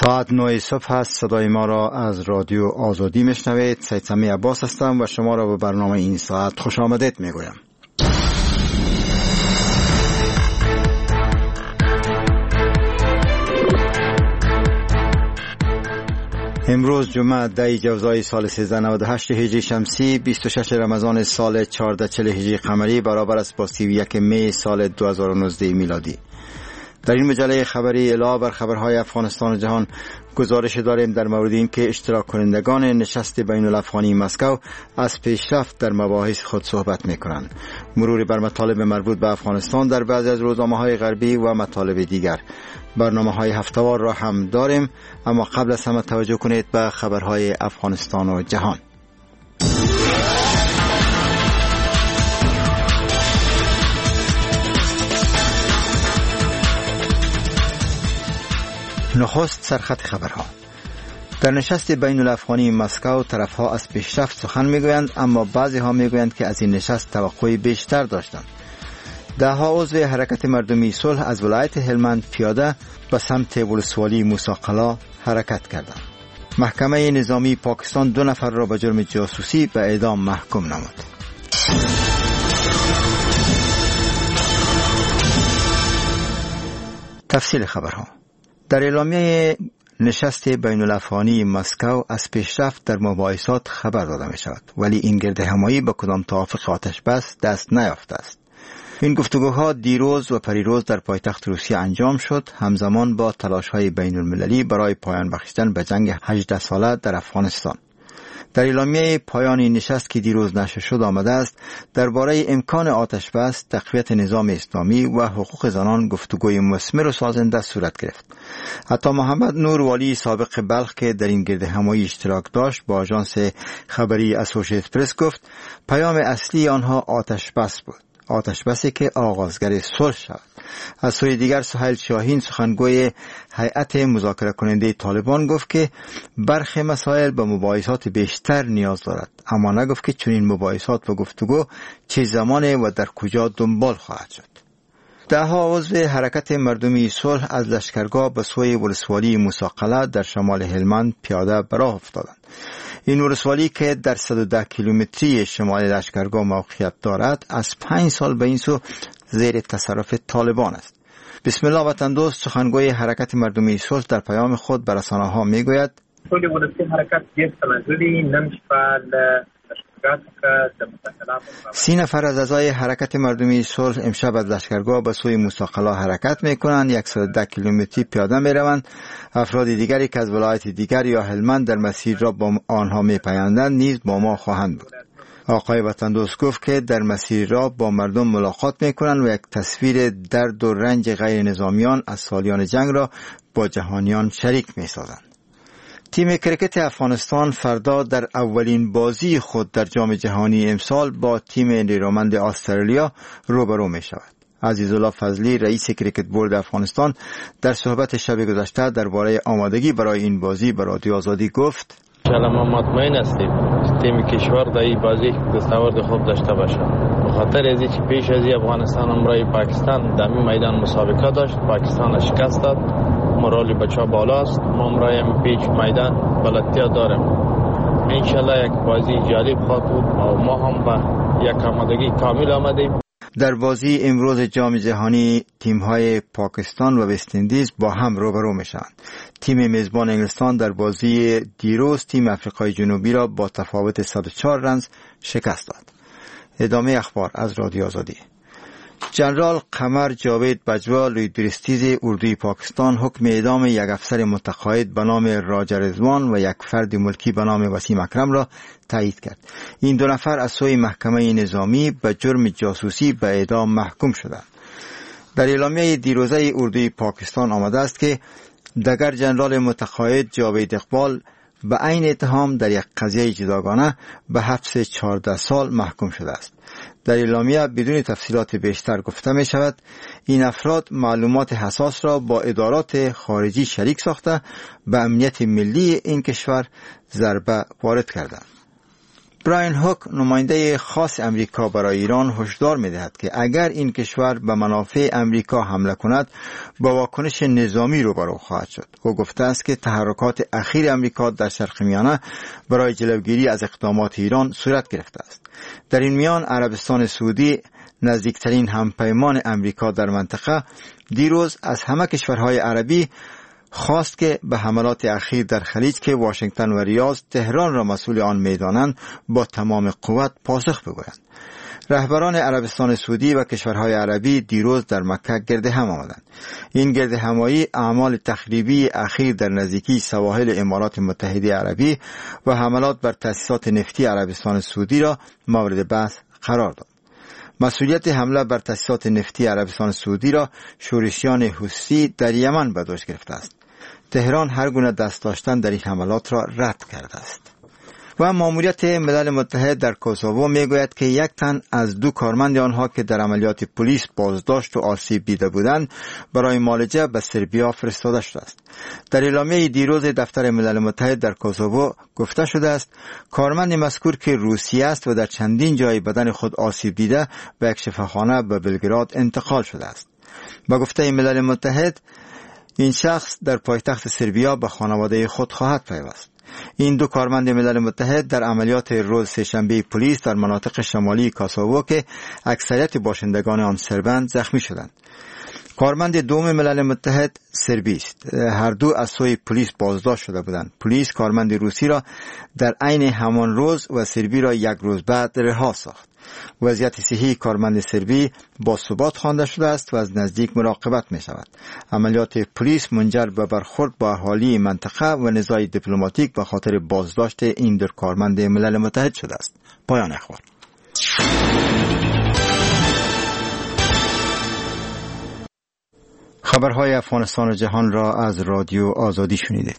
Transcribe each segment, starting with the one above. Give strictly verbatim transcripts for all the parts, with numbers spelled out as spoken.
ساعت نه صبح هست. صدای ما را از رادیو آزادی میشنوید. سید سمی عباس هستم و شما را به برنامه این ساعت خوش آمدید میگویم. امروز جمعه ده جوزای سال سیزده نود و هشت هجری شمسی، بیست و شش رمضان سال چهارده چهل هجری قمری، برابر است با سی و یک می سال دو هزار و نوزده میلادی. در این مجله خبری علاوه بر خبرهای افغانستان و جهان گزارش داریم در مورد اینکه اشتراک کنندگان نشست بین الافغانی مسکو از پیشرفت در مباحث خود صحبت میکنند. مروری بر مطالب مربوط به افغانستان در بعضی از روزنامه‌های غربی و مطالب دیگر. برنامه‌های هفته‌وار را هم داریم، اما قبل از همه توجه کنید به خبرهای افغانستان و جهان. نخست سرخط خبرها. در نشست بین الافغانی مسکو طرفها از پیشرفت سخن میگویند، اما بعضی ها میگویند که از این نشست توقع بیشتر داشتند. ده ها عضو حرکت مردمی صلح از ولایت هلمند پیاده به سمت ولسوالی موسی حرکت کردند. محکمه نظامی پاکستان دو نفر را به جرم جاسوسی به اعدام محکوم نمود. تفصیل خبرها. در اعلامیه نشست بین الافغانی مسکو از پیشرفت در مباحثات خبر داده می شود، ولی این گرد همایی به کدام توافق آتش بس دست نیافته است. این گفتگوها دیروز و پریروز در پایتخت روسیه انجام شد، همزمان با تلاش‌های بین المللی برای پایان بخشیدن به جنگ هجده ساله در افغانستان. در اعلامیه پایان این نشست که دیروز نشر شد آمده است درباره امکان آتش بس، تقویت نظام اسلامی و حقوق زنان گفتگوی مثمر و سازنده صورت گرفت. حتی محمد نور والی سابق بلخ که در این گرد همایی اشتراک داشت با آژانس خبری اسوشییتد پرس گفت پیام اصلی آنها آتش بس بود، آتش بسی که آغازگر صلح شود. از سوی دیگر سهیل شاهین سخنگوی هیئت مذاکره کننده طالبان گفت که برخی مسائل به مباحثات بیشتر نیاز دارد، اما نگفت که چنین مباحثات و گفتگو چه زمان و در کجا دنبال خواهد شد. ده ها عضو حرکت مردمی صلح از لشکرگاه به سوی ولسوالی موسی در شمال هلمند پیاده به راه افتادند. این ولسوالی که در صد و ده کیلومتری شمال لشکرگاه موقعیت دارد از پنج سال به این سو زیر تصرف طالبان است. بسم الله وطن دوست سخنگوی حرکت مردمی صلح در پیام خود به رسانه‌ها میگوید ټول ولسی حرکت یک تنازلی نمشفال سی نفر از اعضای حرکت مردمی صلح امشب از لشکرگاه به سوی موسی قلا حرکت میکنند. صد و ده کیلومتری پیاده میروند. افراد دیگری که از ولایت دیگر یا هلمند در مسیر را با آنها میپیوندند نیز با ما خواهند بود. آقای وطن دوست گفت که در مسیر را با مردم ملاقات میکنند و یک تصویر درد و رنج غیر نظامیان از سالیان جنگ را با جهانیان شریک میسازند. تیم کرکت افغانستان فردا در اولین بازی خود در جام جهانی امسال با تیم نیرومند استرالیا روبرو می شود. عزیزالله فضلی رئیس کرکت بورد افغانستان در صحبت شب گذشته درباره آمادگی برای این بازی به رادیو آزادی گفت: انشاءالله ما مطمئن هستیم تیم کشور در این بازی دستاورد خوب داشته باشه. به خاطر از اینکه پیش از افغانستان امروز پاکستان در این میدان مسابقه داشت، پاکستان شکست داد، مورال بچه‌ها بالاست. ما امروز پیچ میدان بلدتیا داریم. انشاءالله یک بازی جالب خواهد بود و ما هم با یک آمادگی کامل آمدیم. در بازی امروز جام جهانی تیم‌های پاکستان و وست اندیز با هم روبرو میشوند. تیم میزبان انگلستان در بازی دیروز تیم آفریقای جنوبی را با تفاوت صد و چهار رنز شکست داد. ادامه اخبار از رادیو آزادی. جنرال قمر جاوید بجوا لیدرستیز اردوی پاکستان حکم اعدام یک افسر متقاعد به نام راجر رضوان و یک فرد ملکی به نام وسیم اکرم را تایید کرد. این دو نفر از سوی محکمه نظامی به جرم جاسوسی به اعدام محکوم شدند. در اعلامیه دیروزه اردوی پاکستان آمده است که دگر جنرال متقاعد جاوید اقبال به عین اتهام در یک قضیه جداگانه به حبس چهارده سال محکوم شده است. در اعلامیه بدون تفصیلات بیشتر گفته می شود این افراد معلومات حساس را با ادارات خارجی شریک ساخته به امنیت ملی این کشور ضربه وارد کردند. براین هوک نماینده خاص امریکا برای ایران هشدار می‌دهد که اگر این کشور به منافع امریکا حمله کند با واکنش نظامی روبرو خواهد شد. او گفته است که تحرکات اخیر امریکا در شرق میانه برای جلوگیری از اقدامات ایران صورت گرفته است. در این میان عربستان سعودی نزدیکترین همپیمان امریکا در منطقه دیروز از همه کشورهای عربی خواست که به حملات اخیر در خلیج که واشنگتن و ریاض تهران را مسئول آن می‌دانند با تمام قوت پاسخ بگویند. رهبران عربستان سعودی و کشورهای عربی دیروز در مکه گرد هم آمدند. این گرد همایی اعمال تخریبی اخیر در نزدیکی سواحل امارات متحده عربی و حملات بر تأسیسات نفتی عربستان سعودی را مورد بحث قرار داد. مسئولیت حمله بر تأسیسات نفتی عربستان سعودی را شورشیان حوثی در یمن به دوش گرفته است. تهران هر گونه دست داشتن در این حملات را رد کرده است. و ماموریت ملل متحد در کوسوو میگوید که یک تن از دو کارمند آنها که در عملیات پلیس بازداشت و آسیب دیده بودند برای معالجه به سربیا فرستاده شده است. در اعلامیه دیروز دفتر ملل متحد در کوسوو گفته شده است کارمند مذکور که روسی است و در چندین جای بدن خود آسیب دیده به یک شفاخانه به بلگراد انتقال شده است. با گفته ملل متحد این شخص در پایتخت سربیا به خانواده خود خواهد پیوست. این دو کارمند ملل متحد در عملیات روز سه‌شنبه پلیس در مناطق شمالی کوسوو که اکثریت باشندگان آن سربند زخمی شدند. کارمند دوم ملل متحد سربی است. هر دو از سوی پلیس بازداشت شده بودند. پلیس کارمند روسی را در عین همان روز و سربی را یک روز بعد رها ساخت. وضعیت صحی کارمند سربی با ثبات خوانده شده است و از نزدیک مراقبت می شود. عملیات پلیس منجر به برخورد با اهالی منطقه و نزاع دیپلماتیک به خاطر بازداشت این دو کارمند ملل متحد شده است. پایان اخبار. خبرهای افغانستان و جهان را از رادیو آزادی شنیدید.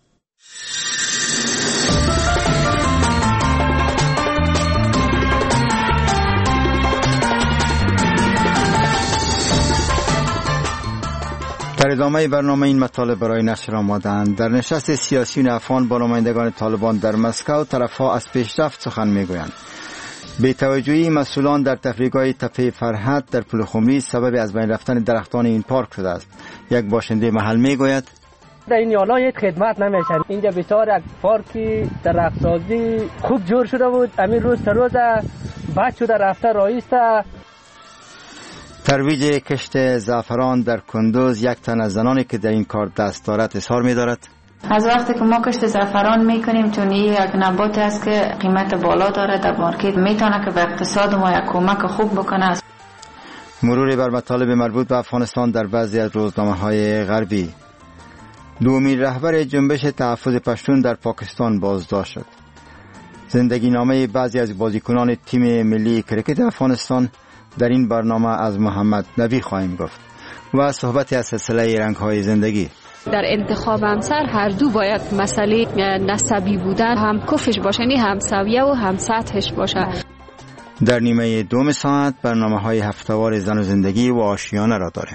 در ادامه برنامه این مطالب برای نشر آمدند. در نشست سیاسیون افغان با نمایندگان طالبان در مسکو طرفها از پیشرفت سخن میگویند. بی توجهی مسئولان در تفریحگاه تپه فرحت در پلخمری سبب از بین رفتن درختان این پارک شده است. یک باشنده محل میگوید در این یالا هیچ خدمت نمیشن. اینجا بسیار یک پارکی درختسازی خوب جور شده بود. امین روز تا روز بد شده رفته رئیس. ترویج کشت زعفران در کندوز یک تن از زنانی که در این کار دست دارد اظهار می‌دارد. از وقتی که ما کشت زعفران میکنیم چون این یک نبات است که قیمت بالا داره در مارکت میتونه که به اقتصاد ما یک کمک خوب بکنه. مرور بر مطالب مربوط به افغانستان در بعضی از روزنامه‌های غربی. دومین رهبر جنبش تحفظ پشتون در پاکستان بازداشت شد. زندگی نامه بعضی از بازیکنان تیم ملی کرکت افغانستان در این برنامه از محمد نبی خواهیم گفت و صحبت از سلسله رنگ‌های زندگی. در انتخاب همسر هر دو باید مسئله نسبی بودن هم کفش باشه، نه هم سویه و هم سطحش باشه. در نیمه دوم ساعت برنامه‌های هفته‌وار زن و زندگی و آشیانه را داریم.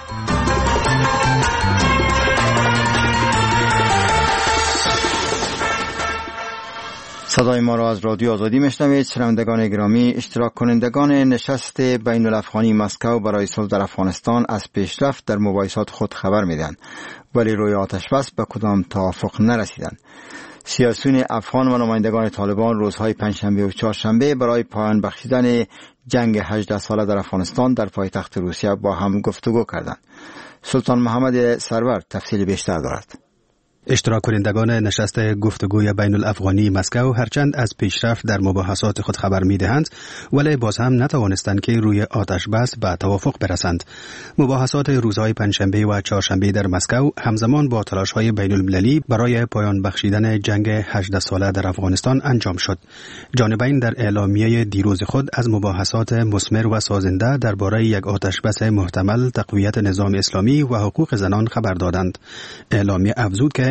صدای ما را از رادیو آزادی میشنوید. شنوندگان گرامی، اشتراک کنندگان نشست بین الافغانی مسکو برای صلح در افغانستان از پیشرفت در مباحثات خود خبر میدن، ولی روی آتش بس به کدام توافق نرسیدند. سیاسیون افغان و نمایندگان طالبان روزهای پنجشنبه و چهارشنبه برای پایان بخشیدن جنگ هجده ساله در افغانستان در پایتخت روسیه با هم گفتگو کردند. سلطان محمد سرور تفصیل بیشتر دارد. اشتراک کنندگان نشست گفتگوی بین الافغانی مسکو هرچند از پیشرفت در مباحثات خود خبر می‌دهند، ولی باز هم نتوانستند که روی آتش بس به توافق برسند. مباحثات روزهای پنجشنبه و چهارشنبه در مسکو همزمان با تلاش‌های بین المللی برای پایان بخشیدن جنگ هجده ساله در افغانستان انجام شد. جانبین در اعلامیه دیروز خود از مباحثات مثمر و سازنده درباره یک آتش بس محتمل، تقویت نظام اسلامی و حقوق زنان خبر دادند. اعلامیه افزود که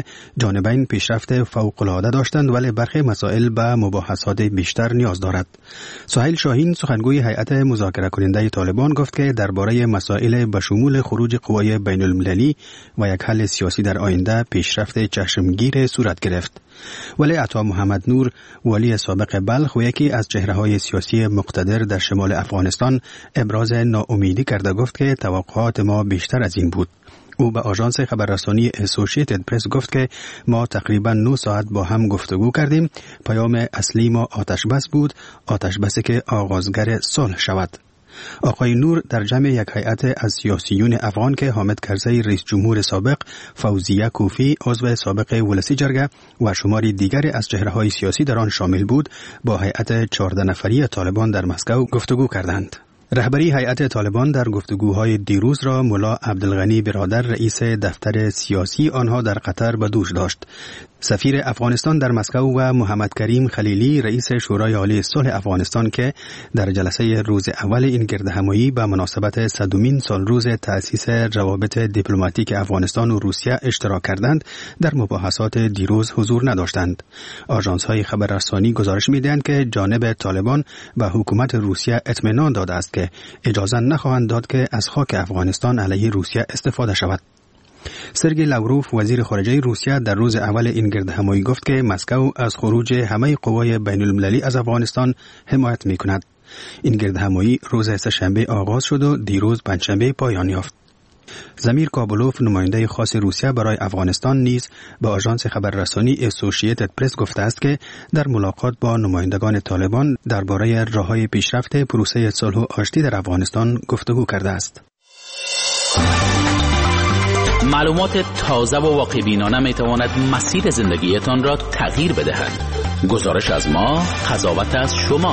جانبین پیشرفت فوق‌العاده داشتند ولی برخی مسائل به مباحثات بیشتر نیاز دارد. سهیل شاهین سخنگوی هیئت مذاکره کننده طالبان گفت که درباره مسائل به شمول خروج قوای بین المللی و یک حل سیاسی در آینده پیشرفت چشمگیر صورت گرفت. ولی عطا محمد نور والی سابق بلخ و یکی از چهره‌های سیاسی مقتدر در شمال افغانستان ابراز ناامیدی کرده گفت که توقعات ما بیشتر از این بود. او به آژانس خبررسانی اسوسییتد پرس گفت که ما تقریبا نه ساعت با هم گفتگو کردیم. پیام اصلی ما آتش بس بود، آتش بسی که آغازگر صلح شود. آقای نور در جمع یک هیئت از سیاسیون افغان که حامد کرزی رئیس جمهور سابق، فوزیه کوفی عضو سابق ولسی جرگه و شماری دیگری از چهره‌های سیاسی در آن شامل بود، با هیئت چهارده نفری طالبان در مسکو گفتگو کردند. رهبری هیئت طالبان در گفتگوهای دیروز را ملا عبدالغنی برادر رئیس دفتر سیاسی آنها در قطر به دوش داشت. سفیر افغانستان در مسکو و محمد کریم خلیلی رئیس شورای عالی صلح افغانستان که در جلسه روز اول این گردهمایی به مناسبت صدمین سال روز تأسیس روابط دیپلماتیک افغانستان و روسیه اشتراک کردند، در مباحثات دیروز حضور نداشتند. آژانس‌های خبررسانی گزارش می‌دهند که جانب طالبان به حکومت روسیه اطمینان داده است که اجازه نخواهند داد که از خاک افغانستان علیه روسیه استفاده شود. سرگئی لاوروف وزیر خارجه روسیه در روز اول این گردهمایی گفت که مسکو از خروج همه قوای بین المللی از افغانستان حمایت می کند. این گردهمایی روز سه‌شنبه آغاز شد و دیروز پنجشنبه پایان یافت. زمیر کابلوف نماینده خاص روسیه برای افغانستان نیز به آژانس خبررسانی اسوسییتد پرس گفته است که در ملاقات با نمایندگان طالبان درباره راه‌های پیشرفت پروسه صلح و آشتی در افغانستان گفتگو کرده است. معلومات تازه و واقع‌بینانه می‌تواند مسیر زندگیتان را تغییر بدهد. گزارش از ما، قضاوت از شما.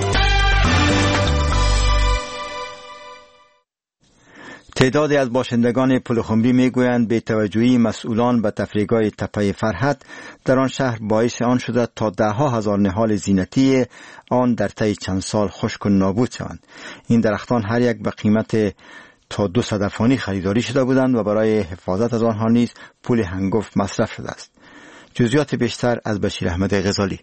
تعدادی از باشندگان پلخمری میگویند بی‌توجهی مسئولان به تفریحگاه تپه فرحت در آن شهر باعث آن شده تا ده ها هزار نهال زینتی آن در طی چند سال خشک و نابود شوند. این درختان هر یک به قیمت تا دو صد افغانی خریداری شده بودند و برای حفاظت از آنها نیز پول هنگفت مصرف شده است. جزئیات بیشتر از بشیر احمد غزالی.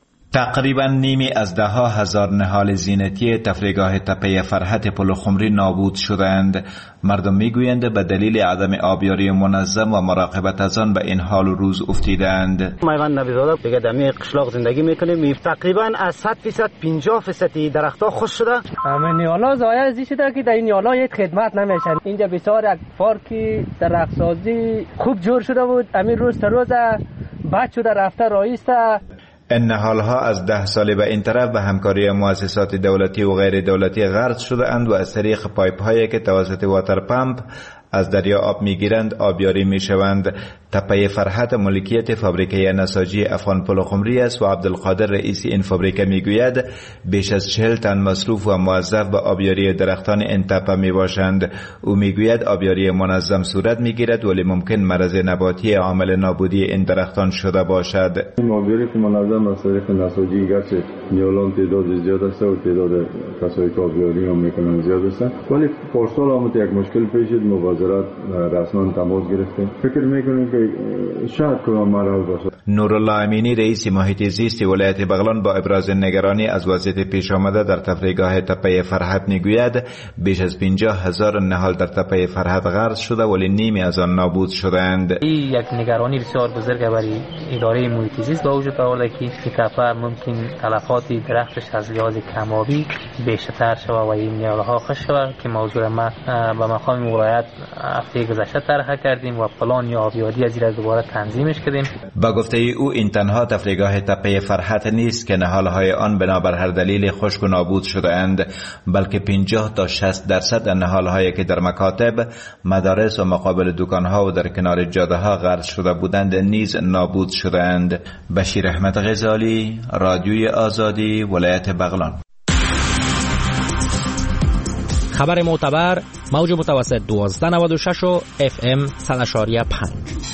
تقریبا نیمی از ده ها هزار نهال زینتی تفریحگاه تپه فرحت پلخمری نابود شدند. مردم میگویند به دلیل عدم آبیاری منظم و مراقبت از آن به این حال و روز افتیدند. میوند نبیزاده دیگه در قشلاق زندگی میکنیم. تقریبا از صد فیصد پنجاه فیصد درختها خشک شده. همه نیالا ضایع ازی شده که در این نیالا هیچ خدمت نمیشن. اینجا بسیار یک پارکی درختسازی خوب جور شده بود. امیر روز تا روز بعد شده رفته رایسته. این نهالها از ده سال به این طرف به همکاری مؤسسات دولتی و غیر دولتی غرق شده اند و از طریق پایپ هایی که توسط واتر پمپ از دریا آب میگیرند آبیاری میشوند. تپه فرحت ملکیت فابریکه نساجی افغان پلخمری است و عبدالقادر رئیس این فابریکه میگوید بیش از چهل تن مصروف و موظف به آبیاری درختان این تپه میباشند. او میگوید آبیاری منظم صورت میگیرد ولی ممکن مرض نباتی عامل نابودی این درختان شده باشد. آبیاری که منظم از طریق نساجی گرچه نیالان تعداد زیاد است و تعداد کسایی که آبیاری هم میکنن زیاد است ولی پارسال آمد یک مشکل پیش اومد. رسما تماس گرفتیم. فکر میکنیم که شاید کدام مرحله باشه. نورالله امینی رئیس محیط زیست ولایت بغلان با ابراز نگرانی از وضعیت پیش آمده در تفریحگاه تپه فرحت میگوید بیش از پنجاه هزار نهال در تپه فرحت غرق شده ولی نیمی از آن نابود شدند. این یک نگرانی بسیار بزرگ برای اداره محیط زیست با وجود آورده که این تپه ممکن تلفات درختش از لحاظ کم‌آبی بیشتر شود و این نیالها خشک شود که موضوع ما به مقام ولایت هفته گذشته طرح کردیم و پلان یا آبیاری از این دوباره تنظیمش کردیم. با گفته او این تنها تفریحگاه تپه فرحت نیست که نهالهای آن بنابر هر دلیل خشک و نابود شده اند، بلکه پنجاه تا شصت درصد نهالهایی که در مکاتب، مدارس و مقابل دکانها و در کنار جاده ها غرق شده بودند نیز نابود شده اند. بشیر احمد غزالی، رادیوی آزادی، ولایت بغلان. خبر معتبر، موج متوسط دوازده نود و شش و اف ام صد اشاریه پنج.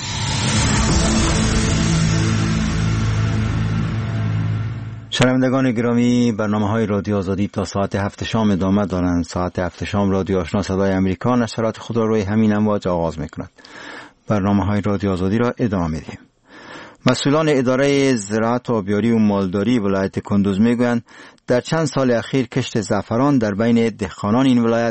شنوندگان گرامی، برنامه‌های رادیو آزادی تا ساعت هفت شام ادامه دارند. ساعت هفت شام رادیو آشنا صدای امریکا نشرات خود را روی همین امواج آغاز می‌کند. برنامه‌های رادیو آزادی را ادامه می‌دهیم. مسئولان اداره زراعت و آبیاری و مالداری ولایت کندوز میگویند در چند سال اخیر کشت زعفران در بین دهقانان این ولایت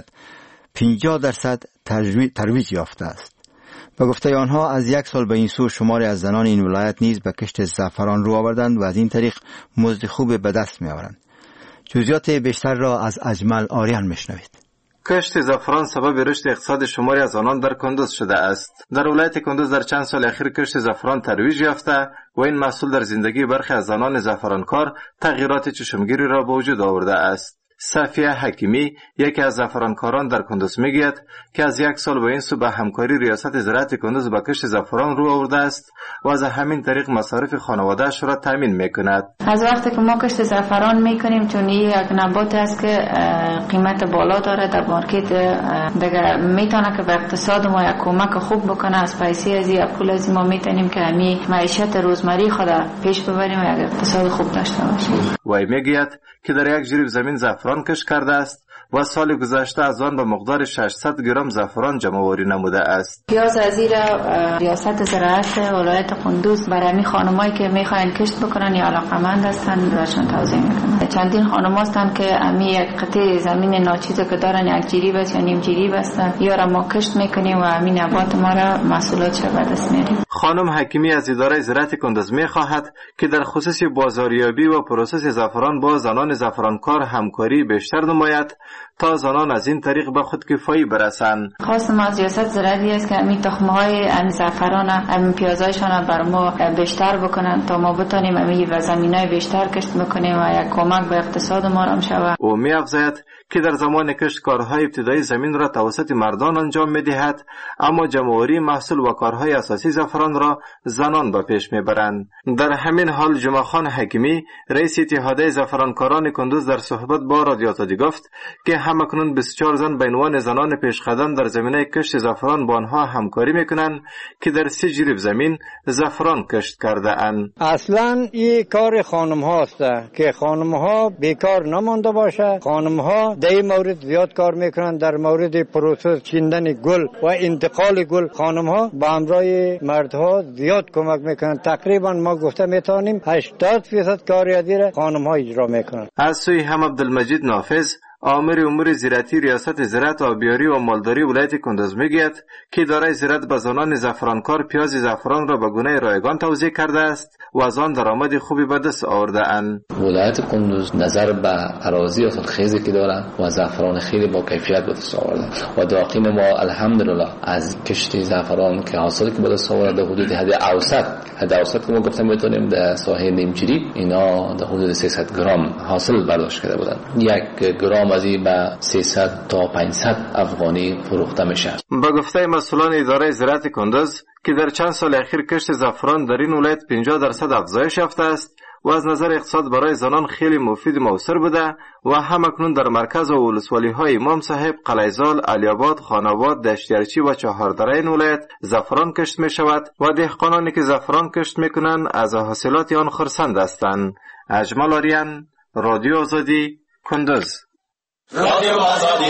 پنجاه درصد ترویج یافته است. به گفته آنها از یک سال به این سو شماری از زنان این ولایت نیز به کشت زعفران رو آوردند و از این طریق مزد خوب به دست می آورند. جزئیات بیشتر را از اجمل آریان میشنوید. کشت زعفران سبب رشد اقتصاد شماری از آنان در کندوز شده است. در ولایت کندوز در چند سال اخیر کشت زعفران ترویج یافته و این محصول در زندگی برخی از زنان زعفرانکار تغییرات چشمگیری را به وجود آورده است. صفیه حکیمی یکی از زعفرانکاران در کندوز میگوید که از یک سال به این سو به همکاری ریاست زراعت کندوز به کشت زعفران رو آورده است و از همین طریق مصارف خانواده‌اش را تامین میکند. از وقتی که ما کشت زعفران میکنیم چون این یک نبات است که قیمت بالا داره در مارکت، دیگه میتونه که به اقتصاد ما یک کمک خوب بکنه. از پیسه از این پول از ما میتونیم که همین معیشت روزمره خود پیش ببریم و یک اقتصاد خوب داشته باشیم. وی میگوید که در یک جریب زمین زعفران کشت کرده است و سال گذشته از آن به مقدار ششصد گرم زعفران جمع‌آوری نموده است. پیاز از این ریاست زراعت ولایت کندوز برای همین خانمایی که میخواین کشت بکنن یا علاقمند هستن براشون توضیح میکنم. چندین خانم هستن که همین یک قطعه زمین ناچیزه که دارن یک جریب است یا نیم جریب است یا را ما کشت میکنیم و همین نبات ما را محصولات به دست میاریم. خانم حکیمی از اداره زراعت کندوز میخواهد که در خصوص بازاریابی و پروسس زعفران با زنان زعفرانکار همکاری بیشتر نماید تا زنان از این طریق به خودکفایی برسند. خواست ما از ریاست زراعتی است که همین تخم‌های همین زعفران همین پیازایشان بر ما بیشتر بکنن تا ما بتونیم همین و زمینای بیشتر کشت بکنیم و یک کمک به اقتصاد ما هم شود. او می‌افزاید که در زمان کشت کارهای ابتدایی زمین را توسط مردان انجام می‌دهد، اما جمع‌آوری محصول و کارهای اساسی زعفران را زنان به پیش می‌برند. در همین حال جمعه خان حکیمی رئیس اتحادیه زعفرانکاران کندوز در صحبت با رادیو آزادی گفت که همکنون بیست و چهار زن به عنوان زنان پیشقدم در زمینه کشت زعفران با آنها همکاری میکنند که در سه جریب زمین زعفران کشت کرده اند. اصلا این کار خانم هاست که خانم ها بیکار نمانده باشه. خانم ها در این مورد زیاد کار میکنند. در مورد پروسس چیندن گل و انتقال گل خانم ها با همراه مردها زیاد کمک میکنند. تقریبا ما گفته میتونیم هشتاد درصد کار ادی را خانم ها اجرا میکنند. از سوی هم عبدالمجید نافذ آمر امور زراعتی ریاست زراعت و آبیاری و مالداری ولایت کندوز میگوید که اداره زراعت به زنان زعفرانکار پیاز زعفران را به گونه رایگان توزیع کرده است و از آن درآمد خوبی به دست آورده اند. ولایت کندوز نظر به اراضی حاصلخیزی که داره و زعفران خیلی با کیفیت به دست آورده و داقیم ما الحمدلله از کشت زعفران که حاصلی که به دست آورده حدود حد اوسط حد اوسط که ما گفتم میتونیم در ساحه نیم جریب اینا در حدود سیصد گرم حاصل برداشت کرده بودند. یک گرم از این به سیصد تا پانصد افغانی فروخته میشه. با گفته مسئولان اداره زراعت کندوز که در چند سال اخیر کشت زعفران در این ولایت پنجاه درصد افزایش یافته است و از نظر اقتصاد برای زنان خیلی مفید موثر بوده و همکنون در مرکز و ولسوالی‌های امام صاحب، قلیزال، علی‌آباد، خان‌آباد، دشتیارچی و چهاردره این ولایت زعفران کشت می شود و دهقانانی که زعفران کشت میکنند از حاصلات آن خرسند هستند. اجمل آریان، رادیو آزادی، کندوز. رادیو آزادی.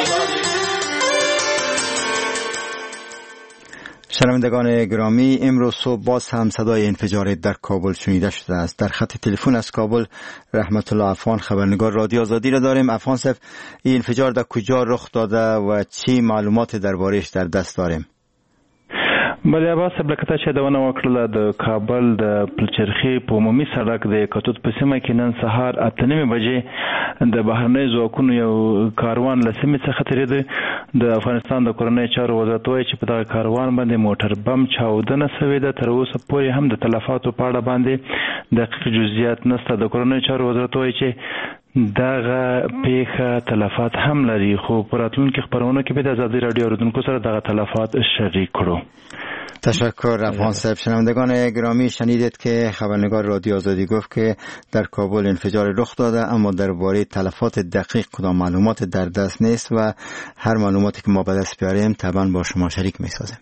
شنوندگان گرامی، امروز صبح باز هم صدای انفجار در کابل شنیده شده است. در خط تلفن از کابل رحمت الله افغان خبرنگار رادیو آزادی را داریم. افغان صاحب، این انفجار در کجا رخ داده و چی معلومات درباره‌اش در دست داریم؟ بله عباس صاحب، لکه تا چې یادونه وکړله د کابل د پلچرخي په عمومي سړک د کتوت په سیمه کې نن سهار اته نیمې بجې د بهرنیو ځواکونو یو کاروان له سیمې څخه تېرېده. د افغانستان د کورنیو چارو وزارت وایي چې په دغه کاروان باندې موټر بم چاودنه سوې ده. تر اوسه پورې هم د تلفاتو په اړه باندې دقیق جزئیات نشته. د کورنیو چارو وزارت وایي چې دغه پیښه تلفات هم لري، خو په راتلونکي خپرونو کې به د ازادي راډیو اوریدونکو سره دغه تلفات شریک کړو. تشکر افغان صاحب. شنوندگان گرامی، شنیدید که خبرنگار رادیو آزادی گفت که در کابل انفجار رخ داده، اما درباره تلفات دقیق کدام معلومات در دست نیست و هر معلوماتی که ما به دست بیاریم طبعا با شما شریک می‌سازیم.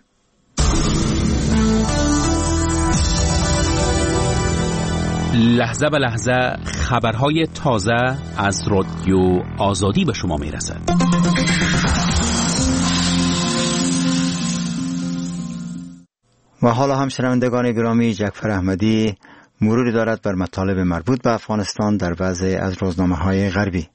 لحظه به لحظه خبرهای تازه از رادیو آزادی به شما میرسد. و حالا هم شنوندگان گرامی، جعفر احمدی مروری دارد بر مطالب مربوط به افغانستان در وضع از روزنامه‌های غربی.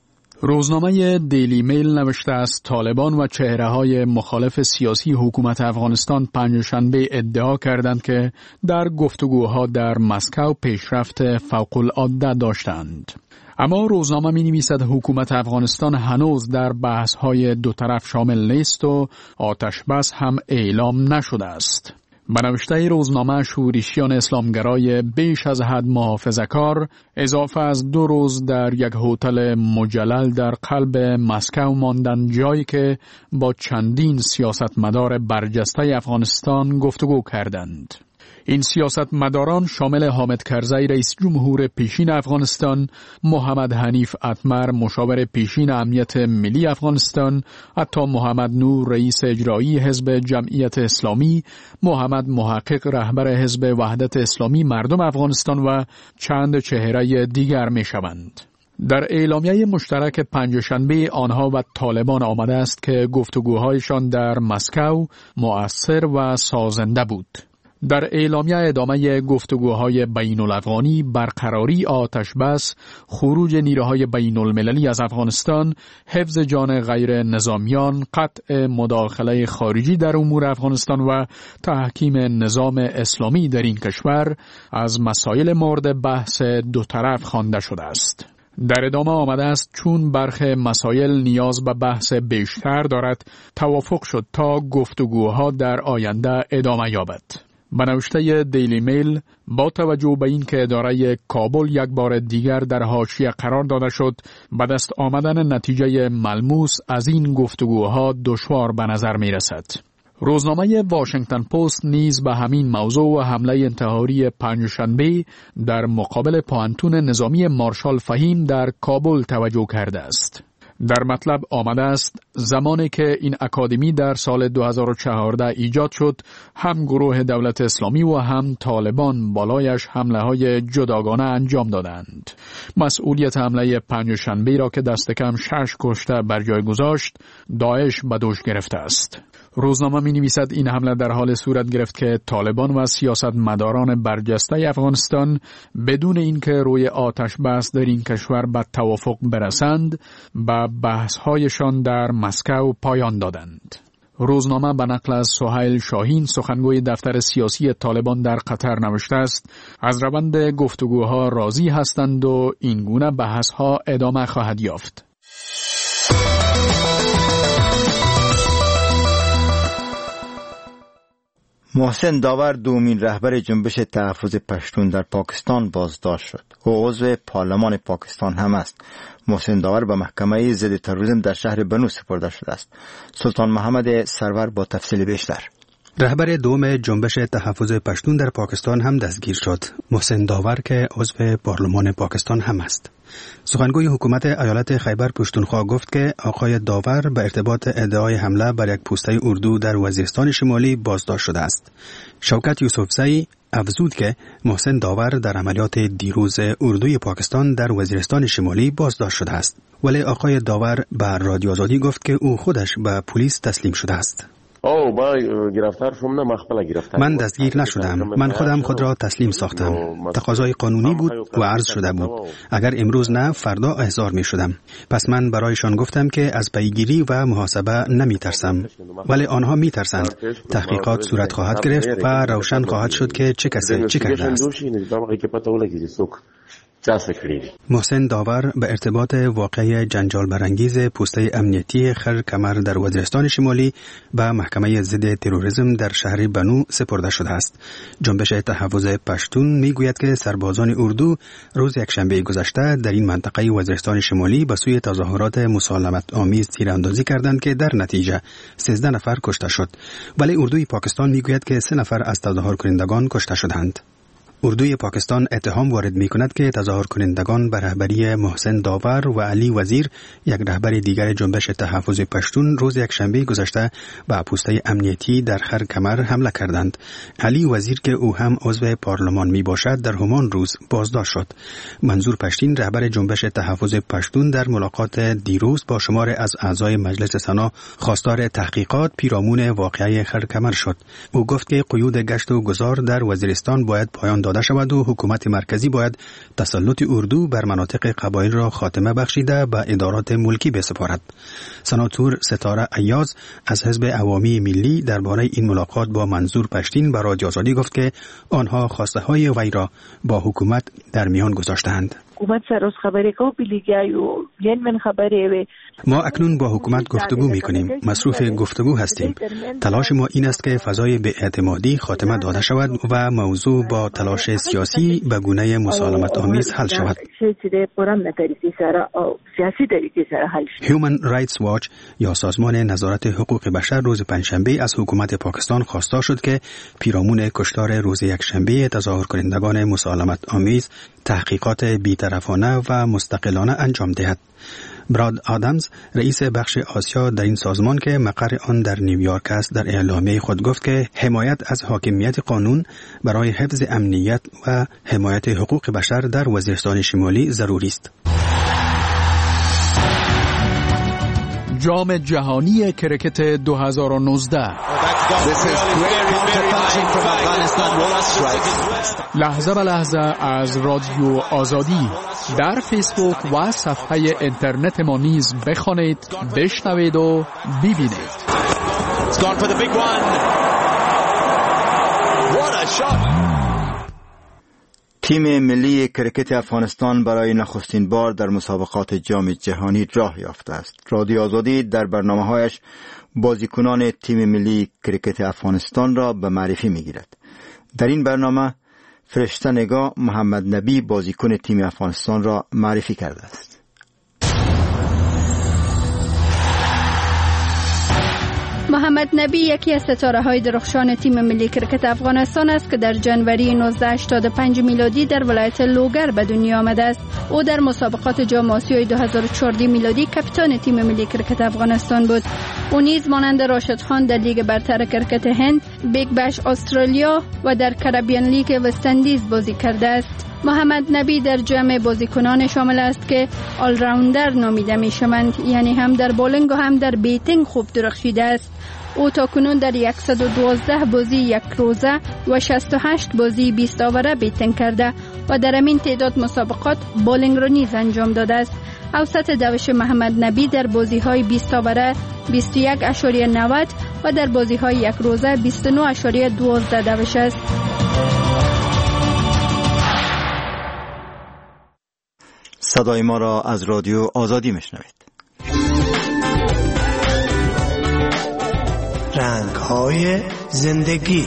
روزنامه دیلی میل نوشته است طالبان و چهره‌های مخالف سیاسی حکومت افغانستان پنجشنبه ادعا کردند که در گفتگوها در مسکو پیشرفت فوق‌العاده داشتند. اما روزنامه می نویسد حکومت افغانستان هنوز در بحث‌های دو طرف شامل نیست و آتش بس هم اعلام نشده است. به نوشته روزنامه شورشیان اسلامگرای بیش از حد محافظه‌کار اضافه از دو روز در یک هتل مجلل در قلب مسکو ماندند، جایی که با چندین سیاستمدار برجسته افغانستان گفتگو کردند. این سیاستمداران شامل حامد کرزی رئیس جمهور پیشین افغانستان، محمد حنیف اتمر مشاور پیشین امنیت ملی افغانستان، عطا محمد نور رئیس اجرایی حزب جمعیت اسلامی، محمد محقق رهبر حزب وحدت اسلامی مردم افغانستان و چند چهره دیگر می شوند. در اعلامیه مشترک پنجشنبه آنها و طالبان آمده است که گفتگوهایشان در مسکو مؤثر و سازنده بود. در اعلامیه ادامه گفتگوهای بین الافغانی، برقراری آتش بس، خروج نیروهای بین المللی از افغانستان، حفظ جان غیر نظامیان، قطع مداخله خارجی در امور افغانستان و تحکیم نظام اسلامی در این کشور از مسائل مورد بحث دو طرف خوانده شده است. در ادامه آمده است چون برخی مسائل نیاز به بحث بیشتر دارد، توافق شد تا گفتگوها در آینده ادامه یابد. به نوشته دیلی میل، با توجه به این که اداره کابل یک بار دیگر در حاشیه قرار داده شد، به دست آمدن نتیجه ملموس از این گفتگوها دشوار به نظر می رسد. روزنامه واشنگتن پست نیز به همین موضوع و حمله انتحاری پنجشنبه در مقابل پوانتون نظامی مارشال فهیم در کابل توجه کرده است. در مطلب آمده است زمانی که این اکادمی در سال دو هزار و چهارده ایجاد شد، هم گروه دولت اسلامی و هم طالبان بالایش حمله های جداگانه انجام دادند. مسئولیت حمله پنجشنبه را که دست کم شش کشته بر جای گذاشت، داعش به دوش گرفته است. روزنامه می نویسد این حمله در حال صورت گرفت که طالبان و سیاستمداران برجسته افغانستان بدون اینکه روی آتش بس در این کشور به توافق برسند، به بحث‌هایشان در مسکو پایان دادند. روزنامه به نقل از سهیل شاهین سخنگوی دفتر سیاسی طالبان در قطر نوشته است از روند گفتگوها راضی هستند و این گونه بحث‌ها ادامه خواهد یافت. محسن داور دومین رهبر جنبش تحفظ پشتون در پاکستان بازداشت شد. او عضو پارلمان پاکستان هم است. محسن داور به محکمه ضد تروریسم در شهر بنو سپرده شده است. سلطان محمد سرور با تفصیل بیشتر. رهبر دوم جنبش تحفظ پشتون در پاکستان هم دستگیر شد. محسن داور که عضو پارلمان پاکستان هم است. سخنگوی حکومت ایالت خیبر پشتونخوا گفت که آقای داور به ارتباط ادعای حمله بر یک پوسته اردو در وزیرستان شمالی بازداشت شده است. شوکت یوسفزئی افزود که محسن داور در عملیات دیروز اردوی پاکستان در وزیرستان شمالی بازداشت شده است. ولی آقای داور به رادیو آزادی گفت که او خودش به پلیس تسلیم شده است. او با گرفتار شدم نه مخبل گرفتار من دستگیر نشدم. من خودم خود را تسلیم ساختم. تقاضای قانونی بود و عرض شده بود. اگر امروز نه فردا احضار می شدم. پس من برایشان گفتم که از پیگیری و محاسبه نمی ترسم. ولی آنها می ترسند. تحقیقات صورت خواهد گرفت و روشن خواهد شد که چه کسی چه کرده است. محسن داور به ارتباط واقعه جنجال برانگیز پوسته امنیتی خر کمر در وزیرستان شمالی به محکمه ضد تروریسم در شهر بنو سپرده شده است. جنبش تحفظ پشتون میگوید که سربازان اردو روز یکشنبه گذشته در این منطقه وزیرستان شمالی به سوی تظاهرات مسالمت آمیز تیراندازی کردند که در نتیجه سیزده نفر کشته شد. ولی اردوی پاکستان میگوید که سه نفر از تظاهر کنندگان کشته شدند. اردوی پاکستان اتهام وارد می کند که تظاهر کنندگان به رهبری محسن داور و علی وزیر، یک رهبر دیگر جنبش تحفظ پشتون، روز یکشنبه گذشته به پوسته امنیتی در خر کمر حمله کردند. علی وزیر که او هم عضو پارلمان می باشد در همان روز بازداشت شد. منظور پشتین رهبر جنبش تحفظ پشتون در ملاقات دیروز با شمار از اعضای مجلس سنا خواستار تحقیقات پیرامون واقعه خر کمر شد. او گفت که قیود گشت و گذار در وزیرستان باید پایان داده شود و حکومت مرکزی باید تسلط اردو بر مناطق قبایل را خاتمه بخشیده به ادارات ملکی بسپارد. سناتور ستاره ایاز از حزب عوامی ملی درباره این ملاقات با منظور پشتین به رادیو آزادی گفت که آنها خواسته های وی را با حکومت در میان گذاشتند. حکومت سر از خبری کو بیلیگای و ین من خبری ما اکنون با حکومت گفتگو می کنیم، مصروف گفتگو هستیم. تلاش ما این است که فضای بی‌اعتمادی خاتمه داده شود و موضوع با تلاش سیاسی به گونه مسالمت آمیز حل شود. Human Rights Watch یا سازمان نظارت حقوق بشر روز پنجشنبه از حکومت پاکستان خواسته شد که پیرامون کشتار روز یکشنبه تظاهر کنندگان مسالمت آمیز تحقیقات بی‌طرفانه و مستقلانه انجام دهد. براد آدمز رئیس بخش آسیا در این سازمان که مقر آن در نیویورک است در اعلامیه خود گفت که حمایت از حاکمیت قانون برای حفظ امنیت و حمایت حقوق بشر در وزیرستان شمالی ضروری است. جام جهانی کرکت دو هزار و نوزده لحظه به لحظه از رادیو آزادی در فیسبوک و صفحه اینترنت ما نیز بخوانید، بشنوید و ببینید. تیم ملی کرکت افغانستان برای نخستین بار در مسابقات جام جهانی راه یافته است. رادیو آزادی در برنامه‌هایش بازیکنان تیم ملی کرکت افغانستان را به معرفی می‌گیرد. در این برنامه فرشته نگاه محمد نبی بازیکن تیم افغانستان را معرفی کرده است. محمد نبی یکی از ستاره‌های درخشان تیم ملی کرکت افغانستان است که در جنوری نوزده هشتاد و پنج میلادی در ولایت لوگر به دنیا آمده است. او در مسابقات جام آسیای دو هزار و چهارده میلادی کاپیتان تیم ملی کرکت افغانستان بود. او نیز مانند راشد خان در لیگ برتر کرکت هند، بیگ بش استرالیا و در کربیان لیگ وست اندیز بازی کرده است. محمد نبی در جمع بازیکنان شامل است که آل راوندر نامیده می شوند، یعنی هم در بولینگ و هم در بیتینگ خوب درخشیده است. او تاکنون در صد و دوازده بازی یک روزه و شصت و هشت بازی بیست آوره بیتینگ کرده و در همین تعداد مسابقات بولینگ را نیز انجام داده است. اوسط دوش محمد نبی در بازی های بیست آوره بیست و یک اشاریه نود و در بازی های یک روزه بیست و نه اشاریه دوازده دوش است. صدای ما را از رادیو آزادی میشنوید. رنگ‌های زندگی.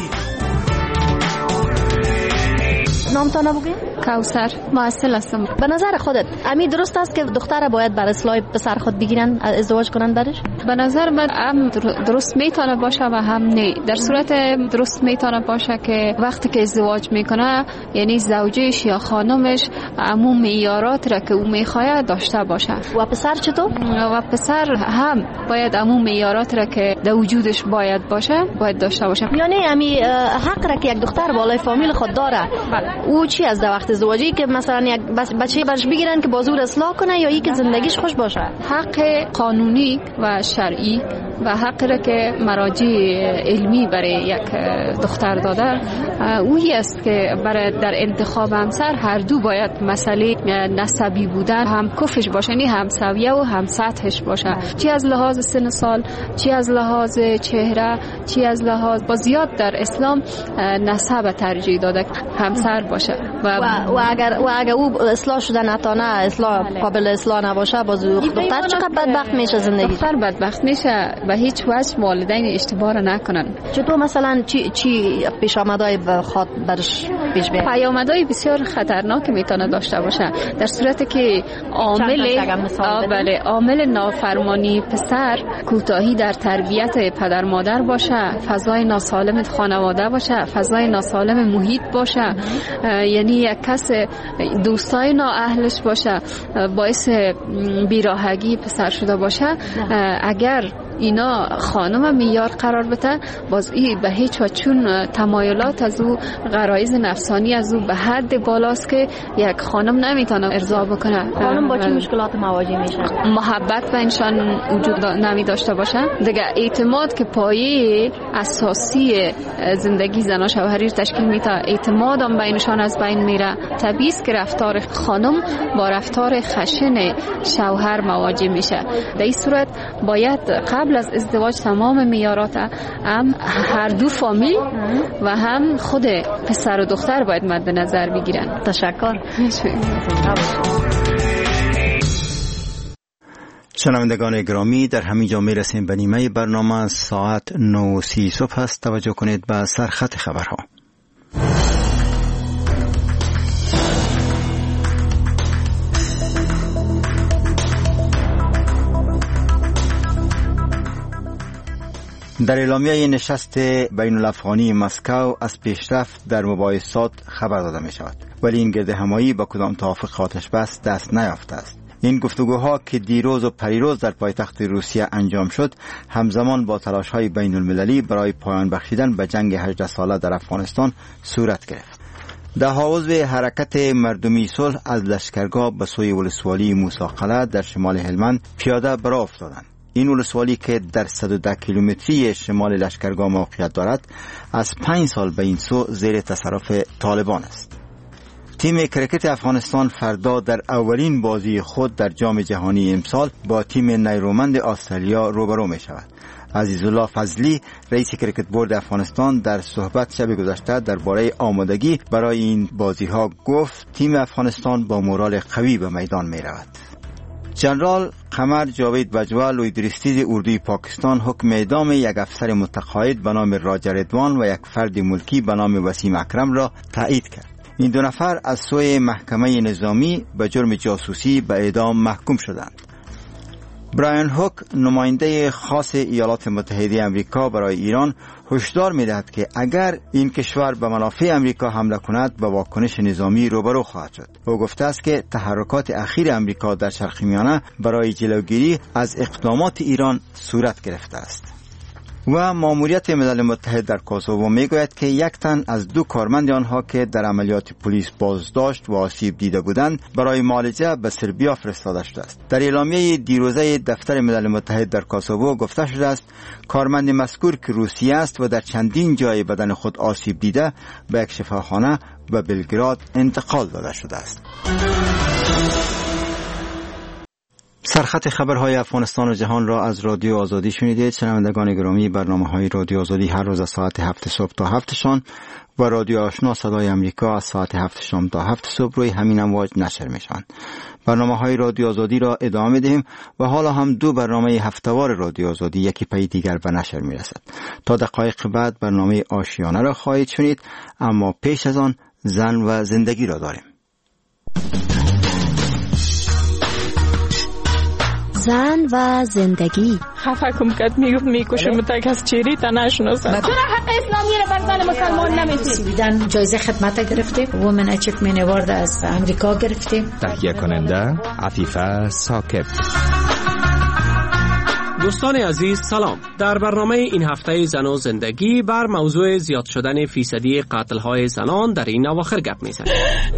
نامتان بگید؟ کوثر. محصل هستم. به نظر خودت امی درست است که دختر باید بر اصلاح پسر خود بگیرن، ازدواج کنن برش؟ به نظر من هم درست میتونه باشه و هم نه. در صورت درست میتونه باشه که وقتی که ازدواج میکنه یعنی زوجش یا خانمش عموم معیارات را که او میخواد داشته باشه. و پسر چطور؟ و پسر هم باید عموم معیارات را که در وجودش باید باشه باید داشته باشه. یعنی امی حق را که یک دختر بالای فامیل خود داره. او چی از وقت ازدواجی که مثلا یک بچه برش بگیرن که بازور اصلاح کنه یا ای که زندگیش خوش باشه؟ حق قانونی و شرعی و حق را که مراجع علمی برای یک دختر داده اویی است که برای در انتخاب همسر هر دو باید مسئله نسبی بودن هم کفش باشه، نه هم سویه و هم سطحش باشه، چی از لحاظ سن سال، چی از لحاظ چهره، چی از لحاظ با زیاد در اسلام نسب ترجیح داده همسر باشه. و, و, و اگر و اگر او اصلاح شده نتانه اصلاح قابل اصلاح نباشه باز دختر چقدر بدبخت میشه زندگی؟ دختر بدبخت میشه و هیچ وجه والدین اشتباه نکنن. چطور مثلا چی چی پیش آمدای خاط برش پیش بیاد؟ پیامدهای بسیار خطرناک میتونه داشته باشه در صورتی که عامل بله عامل نافرمانی پسر کوتاهی در تربیت پدر مادر باشه، فضای ناسالم خانواده باشه، فضای ناسالم محیط باشه، یعنی یک کس دوستای نااهلش باشه باعث بیراهگی پسر شده باشه. اگر اینا خانم معیار قرار بده، باز ای به هیچ وجه چون تمایلات از او، غرایز نفسانی از او به حد بالاست که یک خانم نمیتونه ارضا بکنه. خانم با چه مشکلات مواجه میشه؟ محبت به انسان وجود نمی داشته باشه دیگه. اعتماد که پایه اساسی زندگی زن و شوهری تشکیل میده، اعتماد هم بینشان از بین میره. طبیعی است که رفتار خانم با رفتار خشن شوهر مواجه میشه. در این صورت باید قبل از ازدواج تمام معیارات هم هر دو فامیل و هم خود پسر و دختر باید مد نظر بگیرن. تشکر. شنوندگان گرامی، در همین جا میرسیم به نیمه برنامه. ساعت نه و سی صبح است. توجه کنید به سرخط خبرها. در اعلامیه نشست بین الافغانی مسکو از پیشرفت در مباحثات خبر داده می شود، ولی این گرد همایی با کدام توافق آتش بس دست نیافته است. این گفتگوها که دیروز و پریروز در پایتخت روسیه انجام شد، همزمان با تلاش‌های بین المللی برای پایان بخشیدن به جنگ هجده ساله در افغانستان صورت گرفت. ده عضو حرکت مردمی صلح از لشکرگاه به سوی ولسوالی موسی قلعه در شمال هلمند پیاده برآ افتادند. این ولسوالی که در صد و ده کیلومتری شمال لشکرگاه موقعیت دارد، از پنج سال به این سو زیر تصرف طالبان است. تیم کرکت افغانستان فردا در اولین بازی خود در جام جهانی امسال با تیم نیرومند استرالیا روبرو می شود. عزیزالله فضلی، رئیس کرکت بورد افغانستان، در صحبت شب گذشته درباره آمادگی برای این بازی ها گفت تیم افغانستان با مورال قوی به میدان می رود. جنرال قمر جاوید بجوا، لویدریستیز اردوی پاکستان، حکم اعدام یک افسر متقاعد به نام راجر ادوان و یک فرد ملکی به نام وسیم اکرم را تایید کرد. این دو نفر از سوی محکمه نظامی به جرم جاسوسی به اعدام محکوم شدند. برایان هوک، نماینده خاص ایالات متحده آمریکا برای ایران، هشدار می‌دهد که اگر این کشور به منافع آمریکا حمله کند به واکنش نظامی روبرو خواهد شد. او گفته است که تحرکات اخیر آمریکا در شرق میانه برای جلوگیری از اقدامات ایران صورت گرفته است. و ماموریت ملل متحد در کوسوو میگوید که یک تن از دو کارمند آنها که در عملیات پلیس بازداشت و آسیب دیده بودند برای معالجه به سربیا فرستاده شده است. در اعلامیه دیروزه دفتر ملل متحد در کوسوو گفته شده است کارمند مذکور که روسی است و در چندین جای بدن خود آسیب دیده به یک شفاخانه و بلگراد انتقال داده شده است. سرخط خبرهای افغانستان و جهان را از رادیو آزادی شنیدید. شنوندگان گرامی، برنامه‌های رادیو آزادی هر روز از ساعت هفت صبح تا هفت شام و رادیو آشنا صدای آمریکا از ساعت هفت شام تا هفت صبح روی همین امواج نشر میشوند. برنامه‌های رادیو آزادی را ادامه می‌دهیم و حالا هم دو برنامه هفته‌وار رادیو آزادی یکی پی دیگر به نشر می‌رسد. تا دقایق بعد برنامه آشیانه را خواهید شنید، اما پیش از آن زن و زندگی را داریم. زن و زندگی. خفه کم کد میگفت میکشم تک از چیری تا نشناسم. چرا حق اسلامی را بر زن مسلمان نمیدید؟ سویدن جایزه خدمت گرفته، وومن اچیومنت اوارد از امریکا گرفتیم. تهیه کننده عفیفه ثاقب. دوستان عزیز سلام. در برنامه این هفته زن و زندگی بر موضوع زیاد شدن فیصدی قتل‌های زنان در این اواخر گپ می‌زنیم.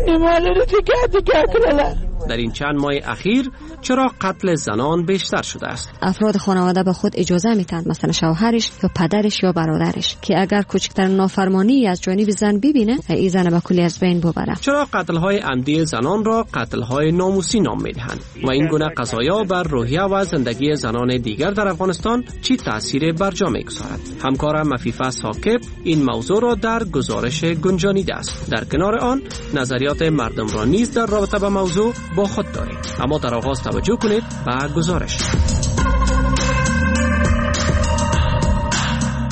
در این چند ماه اخیر چرا قتل زنان بیشتر شده است؟ افراد خانواده به خود اجازه میتن، مثلا شوهرش یا پدرش یا برادرش، که اگر کوچکتر نافرمانی از جانب زن ببینه این زن به کلی از بین ببره. چرا قتل‌های عمدی زنان را قتل‌های ناموسی نام میدهند و این گونه قضایا بر روحیه و زندگی زنان دیگر در افغانستان چی تأثیر بر جا میگذارد؟ همکارم عفیفه ثاقب این موضوع را در گزارش گنجانیده است. در کنار آن نظریات مردم را نیز در رابطه با موضوع با خود داریم. اما در آغاز توجه کنید به گزارش.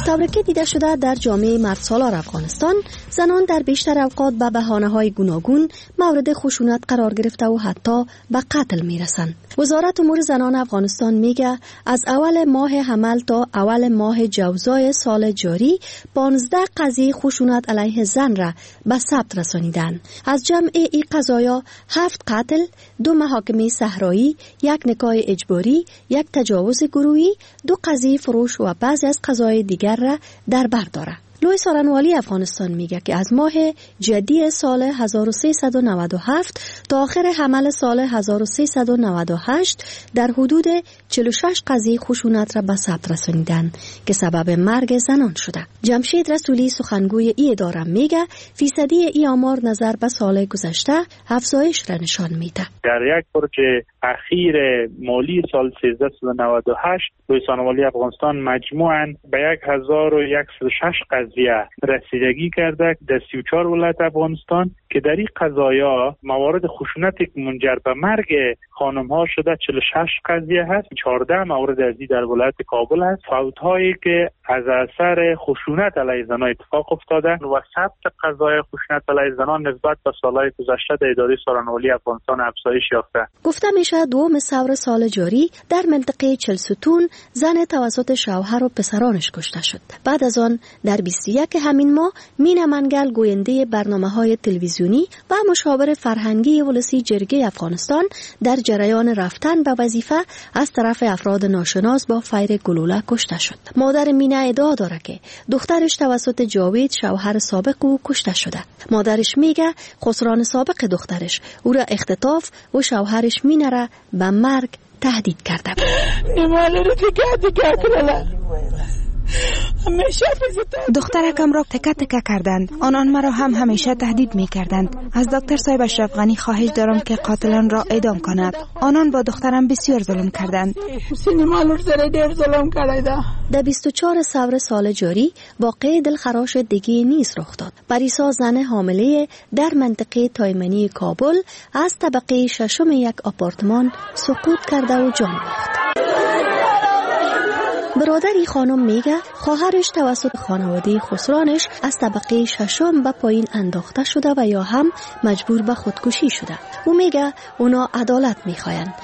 طوری که دیده شده در جامعه مردسالار افغانستان، زنان در بیشتر اوقات به بهانه‌های گوناگون مورد خشونت قرار گرفته و حتی به قتل میرسند. وزارت امور زنان افغانستان میگه از اول ماه حمل تا اول ماه جوزای سال جاری پانزده قضیه خشونت علیه زن را به ثبت رسانیدند. از جمع این قضایا هفت قتل، دو محاکمه صحرایی، یک نکاح اجباری، یک تجاوز گروهی، دو قضیه فروش و بعضی از قضایای دیگر را در بر دارد. لوی سارنوالی افغانستان میگه که از ماه جدی سال هزار و سیصد و نود و هفت تا آخر حمل سال هزار و سیصد و نود و هشت در حدود چهل و شش قضیه خشونت را به ثبت رسانیدند که سبب مرگ زنان شده. جمشید رسولی سخنگوی ای اداره میگه فیصدی ای آمار نظر به سال گذشته افزایش را نشان میده. در یک پروژه اخیر مالی سال سیزده و نود و هشت لوی سارنوالی افغانستان مجموعاً به یک هزار و صد و شش قضیه رسیدگی کرده در سی و چهار ولایت افغانستان که در این قضایا موارد خشونت منجر به مرگ خانم ها شده چهل و شش قضیه هست، چهارده مورد از این در ولایت کابل هست. فوت هایی که از اثر خشونت علیه زنان اتفاق افتاده و ثبت قضای خشونت علیه زنان نسبت به سالهای گذشته در اداره سارنوالی افغانستان افزایش یافته. گفته میشه دوم ثور سال جاری در منطقه چلستون زن توسط شوهر و پسرانش کشته شد. بعد از آن در بیست و یک همین ماه مینا منگل گوینده برنامه‌های تلویزیونی و مشاور فرهنگی ولسی جرگه افغانستان در جریان رفتن به وظیفه از طرف افراد ناشناس با فیر گلوله کشته شد. مادر مینا ادعا داره که دخترش توسط جاوید شوهر سابق او کشته شده. مادرش میگه خسران سابق دخترش او را اختطاف و شوهرش مینا را به مرگ تهدید کرده بود. دخترکم را تکه تکه کردند. آنان مرا هم همیشه تهدید می کردند. از دکتر صاحب اشرف غنی خواهش دارم که قاتلان را اعدام کند. آنان با دخترم بسیار ظلم کردند. در بیست و چهار ثور سال جاری واقعه دلخراش دیگه نیز رخ داد. پریسا زن حامله در منطقه تایمنی کابل از طبقه ششم یک آپارتمان سقوط کرده و جان باخت. برادری خانم میگه خواهرش توسط خانواده خسرانش از طبقه ششم به پایین انداخته شده و یا هم مجبور به خودکشی شده. او میگه اونا عدالت میخواین.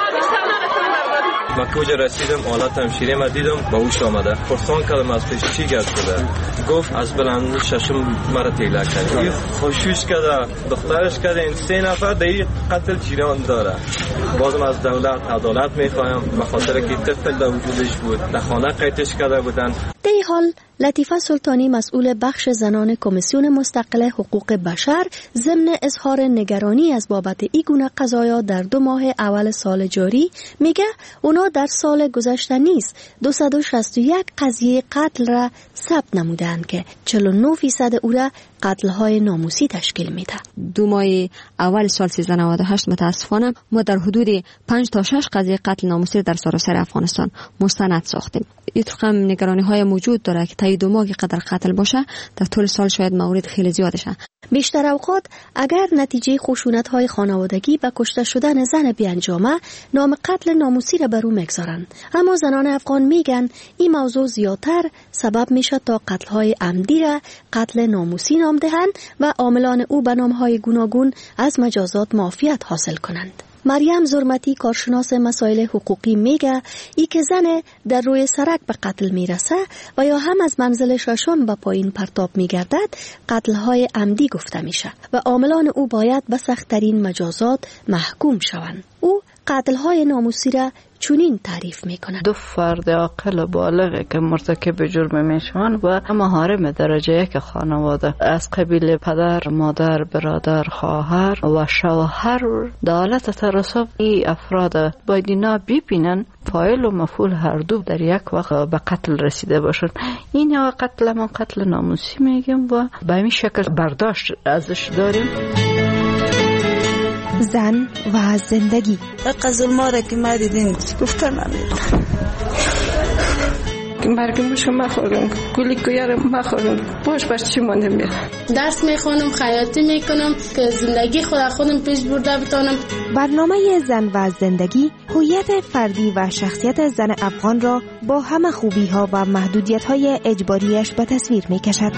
ما کجا رسیدم حالت همشیره ما دیدم با اوش آمده پرسان کردم از پیش چی گرد شده، گفت از بلند ششم مرا تیله کرد، خوشوش کرده دخترش کرده. این سه نفر در این قتل جریان داره. بازم از دولت عدالت میخوایم به خاطر که طفل در وجودش بود، در خانه قیدش کرده بودن. در این حال لطیفه سلطانی مسئول بخش زنان کمیسیون مستقل حقوق بشر ضمن اظهار نگرانی از بابت این گونه قضایا در دو ماه اول سال جاری میگه اونا در سال گذشته نیز دویست و شصت و یک قضیه قتل را ثبت نمودند که چهل و نه فیصد او را قتل‌های ناموسی تشکیل میده. دو ماه اول سال سیزده نود و هشت متاسفانه ما در حدود پنج تا شش قضیه قتل ناموسی در سراسر افغانستان مستند ساختیم. این رقم نگرانی‌های موجود داره که تا دو ماه قدر قتل باشه در طول سال شاید مورد خیلی زیاد شه. بیشتر اوقات اگر نتیجه خشونت‌های خانوادگی و کشته شدن زن بیانجامه نام قتل ناموسی را بر او میگذارند، اما زنان افغان میگن این موضوع زیادتر سبب میشه تا قتل‌های عمدی را قتل ناموسی نام دهند و عاملان او به نام‌های گوناگون از مجازات معافیت حاصل کنند. مریم زرمتی کارشناس مسائل حقوقی میگه ای که زن در روی سرک به قتل میرسه و یا هم از منزل ششم به پایین پرتاب میگردد قتل‌های عمدی گفته میشه و عاملان او باید به سخت‌ترین مجازات محکوم شوند. او قتل‌های ناموسی را چنین تعریف میکنه: دو فرد عاقل و بالغ که مرتکب جرم میشوند و محارم درجه یک خانواده از قبیل پدر، مادر، برادر، خواهر و شوهر در حالت تراسب این افراد باید اینا ببینن فاعل و مفعول هر دو در یک وقت به قتل رسیده باشند. این یا قتل ما قتل ناموسی میگیم و به این شکل برداشت ازش داریم. زن و زندگی قزل ماره که ما دیدین گفتن مرگ موشو مخورم، گولی کویار مخورم، باش باش چی ماندم بیا. درس میخونم، خیاطی میکنم که زندگی خود خودم پیش برده بتونم. برنامه زن و زندگی هویت فردی و شخصیت زن افغان را با همه خوبی ها و محدودیت های اجباریش به تصویر میکشد.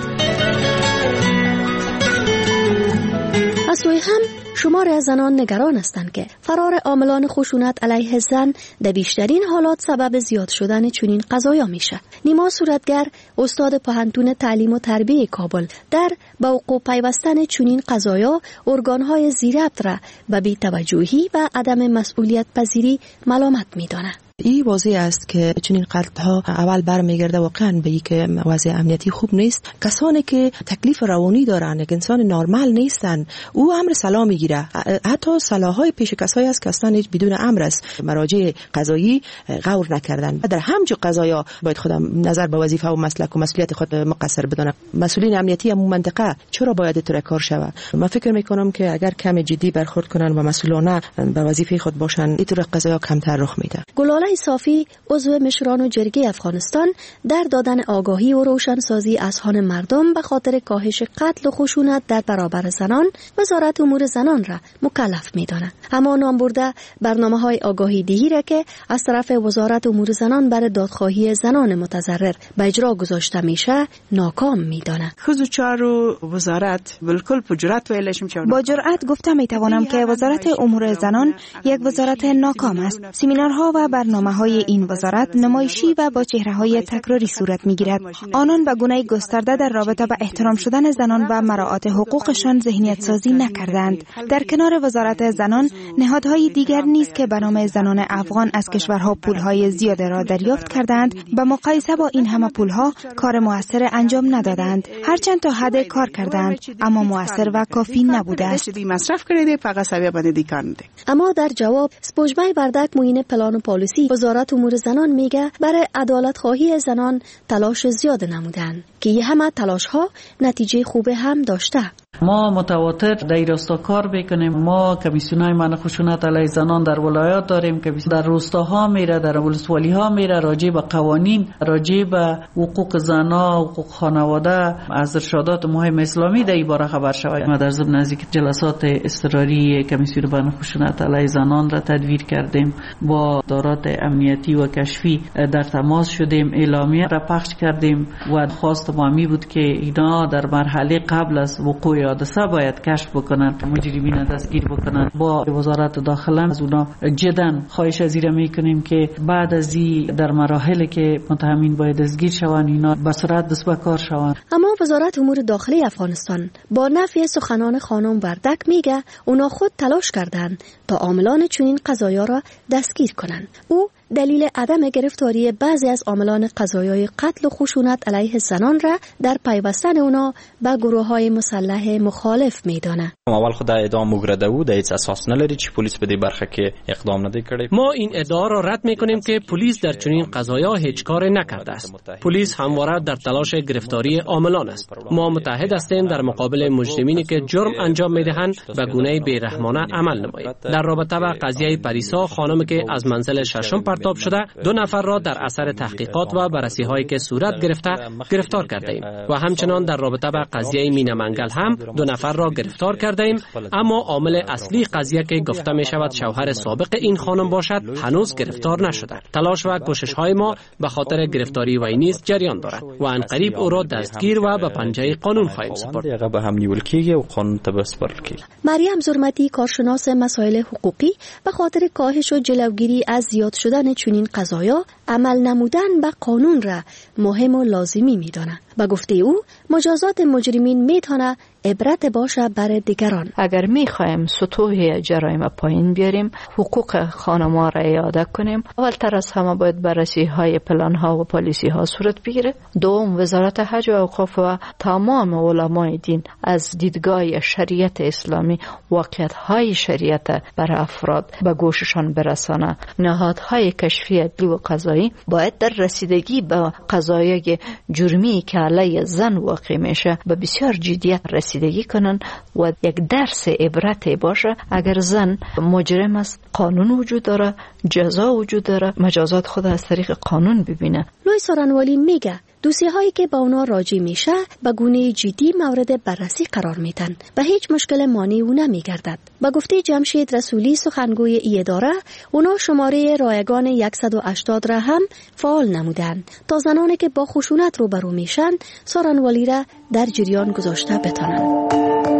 از سوی هم شمار از زنان نگران هستند که فرار عاملان خشونت علیه زن در بیشترین حالات سبب زیاد شدن چنین قضایا میشه. نیما صورتگر، استاد پوهنتون تعلیم و تربیه کابل، در با وقوع پیوستن چنین قضایا ارگانهای زیربط را به بی‌توجهی و عدم مسئولیت پذیری ملامت میدانه. این واضح است که چنین قتل ها اول برمیگرده واقعا به اینکه وضع امنیتی خوب نیست. کسانی که تکلیف روانی دارن، یک انسان نرمال نیستن، او امر سلا میگیره. حتی سلاهای پیش کسایی است که اصلا بدون امر است مراجع قضایی غور نکردن. در همچو قضایا باید خودم نظر به وظیفه و مسلک و مسئولیت خود مقصر بدانه. مسئولین امنیتی هم منطقه چرا باید اینطور کار شود؟ من فکر میکنم که اگر کم جدی برخورد کنن و مسئولانه به وظیفه خود باشن، اینطور قضایا کمتر رخ میده. صافی، عضو مشران و جرگه افغانستان، در دادن آگاهی و روشنسازی اذهان مردم به خاطر کاهش قتل و خشونت در برابر زنان، وزارت امور زنان را مکلف می‌داند. اما نام برده برنامه‌های آگاهی دهی را که از طرف وزارت امور زنان برای دادخواهی زنان متضرر به اجرا گذاشته میشه ناکام می‌داند. خود چارو وزارت بالکل په جرأت ویلش می‌شود. با جرأت گفته می‌توانم که وزارت امور زنان یک وزارت ناکام است. سمینارها و برنامه‌های این وزارت نمایشی و با چهره‌های تکراری صورت می‌گیرد. آنان به گونه گسترده در رابطه با احترام شدن زنان و مراعات حقوقشان ذهنیت سازی نکردند. در کنار وزارت زنان، نهادهای دیگر نیز که به نام زنان افغان از کشورها پول‌های زیاد را دریافت کردند، به مقایسه با این همه پول‌ها کار مؤثر انجام ندادند. هرچند تا حد کار کردند، اما مؤثر و کافی نبوده است. مصرف کردید فقط سویه بده کارنده. اما در جواب سپوجمای بردک معین پلان و پالیسی وزارت امور زنان میگه برای عدالت خواهی زنان تلاش زیاد نمودن که یه همه تلاش ها نتیجه خوب هم داشته. ما متواتر در راستا کار بکنیم. ما کمیسیونای منع خشونت علیه زنان در ولایات داریم که در روستاها میره، در ولسوالی ها میره، راجع به قوانین، راجع به حقوق زنا، حقوق خانواده از ارشادات مهم اسلامی در این باره خبر شود. ما در ضمن از جلسات اضطراری کمیسیون منع خشونت علیه زنان را تدویر کردیم، با ادارات امنیتی و کشفی در تماس شدیم، اعلامیه را پخش کردیم و خواست ما می بود که اینا در مرحله قبل از وقوع حادثه باید کشف بکنند، مجرمین دستگیر بکنند. با وزارت داخله از اونا جدا خواهش از این میکنیم که بعد از این در مراحلی که متهمین باید دستگیر شوند، اینا به سرعت دست به کار شوند. اما وزارت امور داخلی افغانستان با نفی سخنان خانم وردک میگه اونا خود تلاش کردند تا عاملان چنین قضایا را دستگیر کنند. او دلیل عدم گرفتاری بعضی از عاملان قضایای قتل و خشونت علیه زنان را در پیوستن اونا به گروه‌های مسلح مخالف میدانه. اول خود اعدام وګرځو و د هیڅ اساس نه لري چې پولیس په دې برخه کې اقدام نه کړی. ما این ادعا را رد میکنیم که پلیس در چنین قضایا هیچ کار نکرده است. پلیس همواره در تلاش گرفتاری عاملان است. ما متحد هستیم در مقابل مجرمینی که جرم انجام میدهند به گونه بی‌رحمانه عمل نمایید. در رابطه با قضیه پریسا خانمی که از منزل ششم پرتاب شده، دو نفر را در اثر تحقیقات و بررسی هایی که صورت گرفته گرفتار کرده ایم و همچنان در رابطه با قضیه مینا منگل هم دو نفر را گرفتار کرده ایم. اما عامل اصلی قضیه که گفته می شود شوهر سابق این خانم باشد هنوز گرفتار نشده. تلاش و کوشش های ما به خاطر گرفتاری وی نیز جریان دارد و ان قریب او را دستگیر و به پنجه قانون خواهیم سپرد. به هم نیول کیږي او قانون ته بسپارل کیږي. مریم زرمتی، کارشناس مسائل حقوقی، به خاطر کاهش و جلوگیری از زیاد شدن چنین قضایا عمل نمودن به قانون را مهم و لازمی می‌داند. با گفته او مجازات مجرمین میتونه عبرت باشه برای دیگران. اگر میخوایم سطوح جرایم پایین بیاریم، حقوق خانما را اعاده کنیم، اول تر از همه باید بررسی های پلان ها و پالیسی ها صورت بگیره. دوم، وزارت حج و اوقاف و تمام علمای دین از دیدگاه شریعت اسلامی واقعیت های شریعت برای افراد به گوششان برسانه. نهادهای کشفی عدلی و قضایی باید در رسیدگی به قضایای جرمی که علیه زن واقع میشه به بسیار جدیت رسید رسیدگی کنن و یک درس عبرت باشه. اگر زن مجرم است قانون وجود داره، جزا وجود داره، مجازات خود از طریق قانون ببینه. لوی سارنوالی میگه دوسیه هایی که با اونا راجع میشه به گونه جدی مورد بررسی قرار میدن و هیچ مشکل مانعی او نمیگردد. به گفته جمشید رسولی سخنگوی ای اداره، اونا شماره رایگان صد و هشتاد را هم فعال نمودند تا زنانی که با خشونت روبرو میشن سارنوالی را در جریان گذاشته بتانند.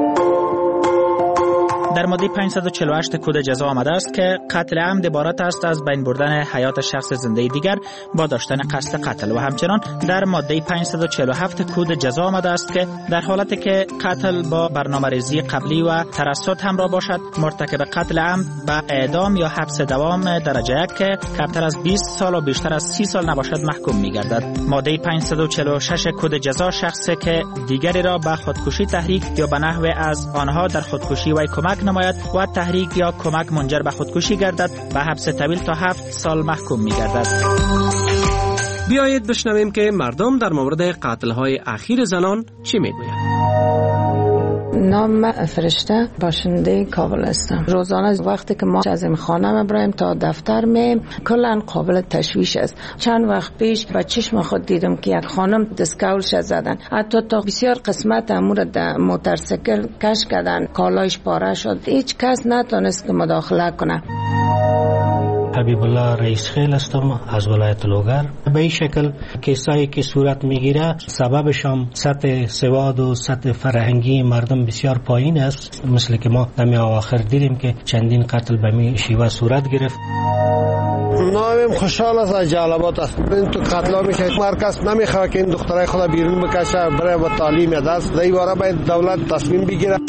در ماده پانصد و چهل و هشت کد جزا آمده است که قتل عمد عبارت است از بین بردن حیات شخص زنده دیگر با داشتن قصد قتل و همچنان در ماده پانصد و چهل و هفت کد جزا آمده است که در حالتی که قتل با برنامه‌ریزی قبلی و ترصد همراه باشد مرتکب قتل عمد به اعدام یا حبس دوام درجه یک که کمتر از بیست سال و بیشتر از سی سال نباشد محکوم می‌گردد. ماده پانصد و چهل و شش کد جزا شخصی که دیگری را به خودکشی تحریک یا به نحو از آنها در خودکشی و کمک نماید و تحریک یا کمک منجر به خودکشی گردد به حبس طویل تا هفت سال محکوم می گردد. بیایید بشنویم که مردم در مورد قتل‌های اخیر زنان چی میگویند. نام فرشته باشنده کابل هستم. روزانه وقتی که ما از این خانه برایم تا دفتر می کلا قابل تشویش است. چند وقت پیش با چشم خود دیدم که یک خانم دستکولش زدن، حتی تا بسیار قسمت امور در موتورسیکل کش کردن، کالایش پاره شد، هیچ کس نتونست که مداخله کنه. حبیب الله رئیس خیل هستم از ولایت لوگر. به این شکل کیسایی که صورت میگیره سببش هم سطح سواد و سطح فرهنگی مردم بسیار پایین است، مثل که ما دمی آخر دیدیم که چندین قتل به می شیوه صورت گرفت. نامم خوشحال است از جلبات است. این تو قتلا میشه مرکز نمیخواد که این دخترای خدا بیرون بکشه برای با تعلیم دست در این باره باید دولت تصمیم بگیره.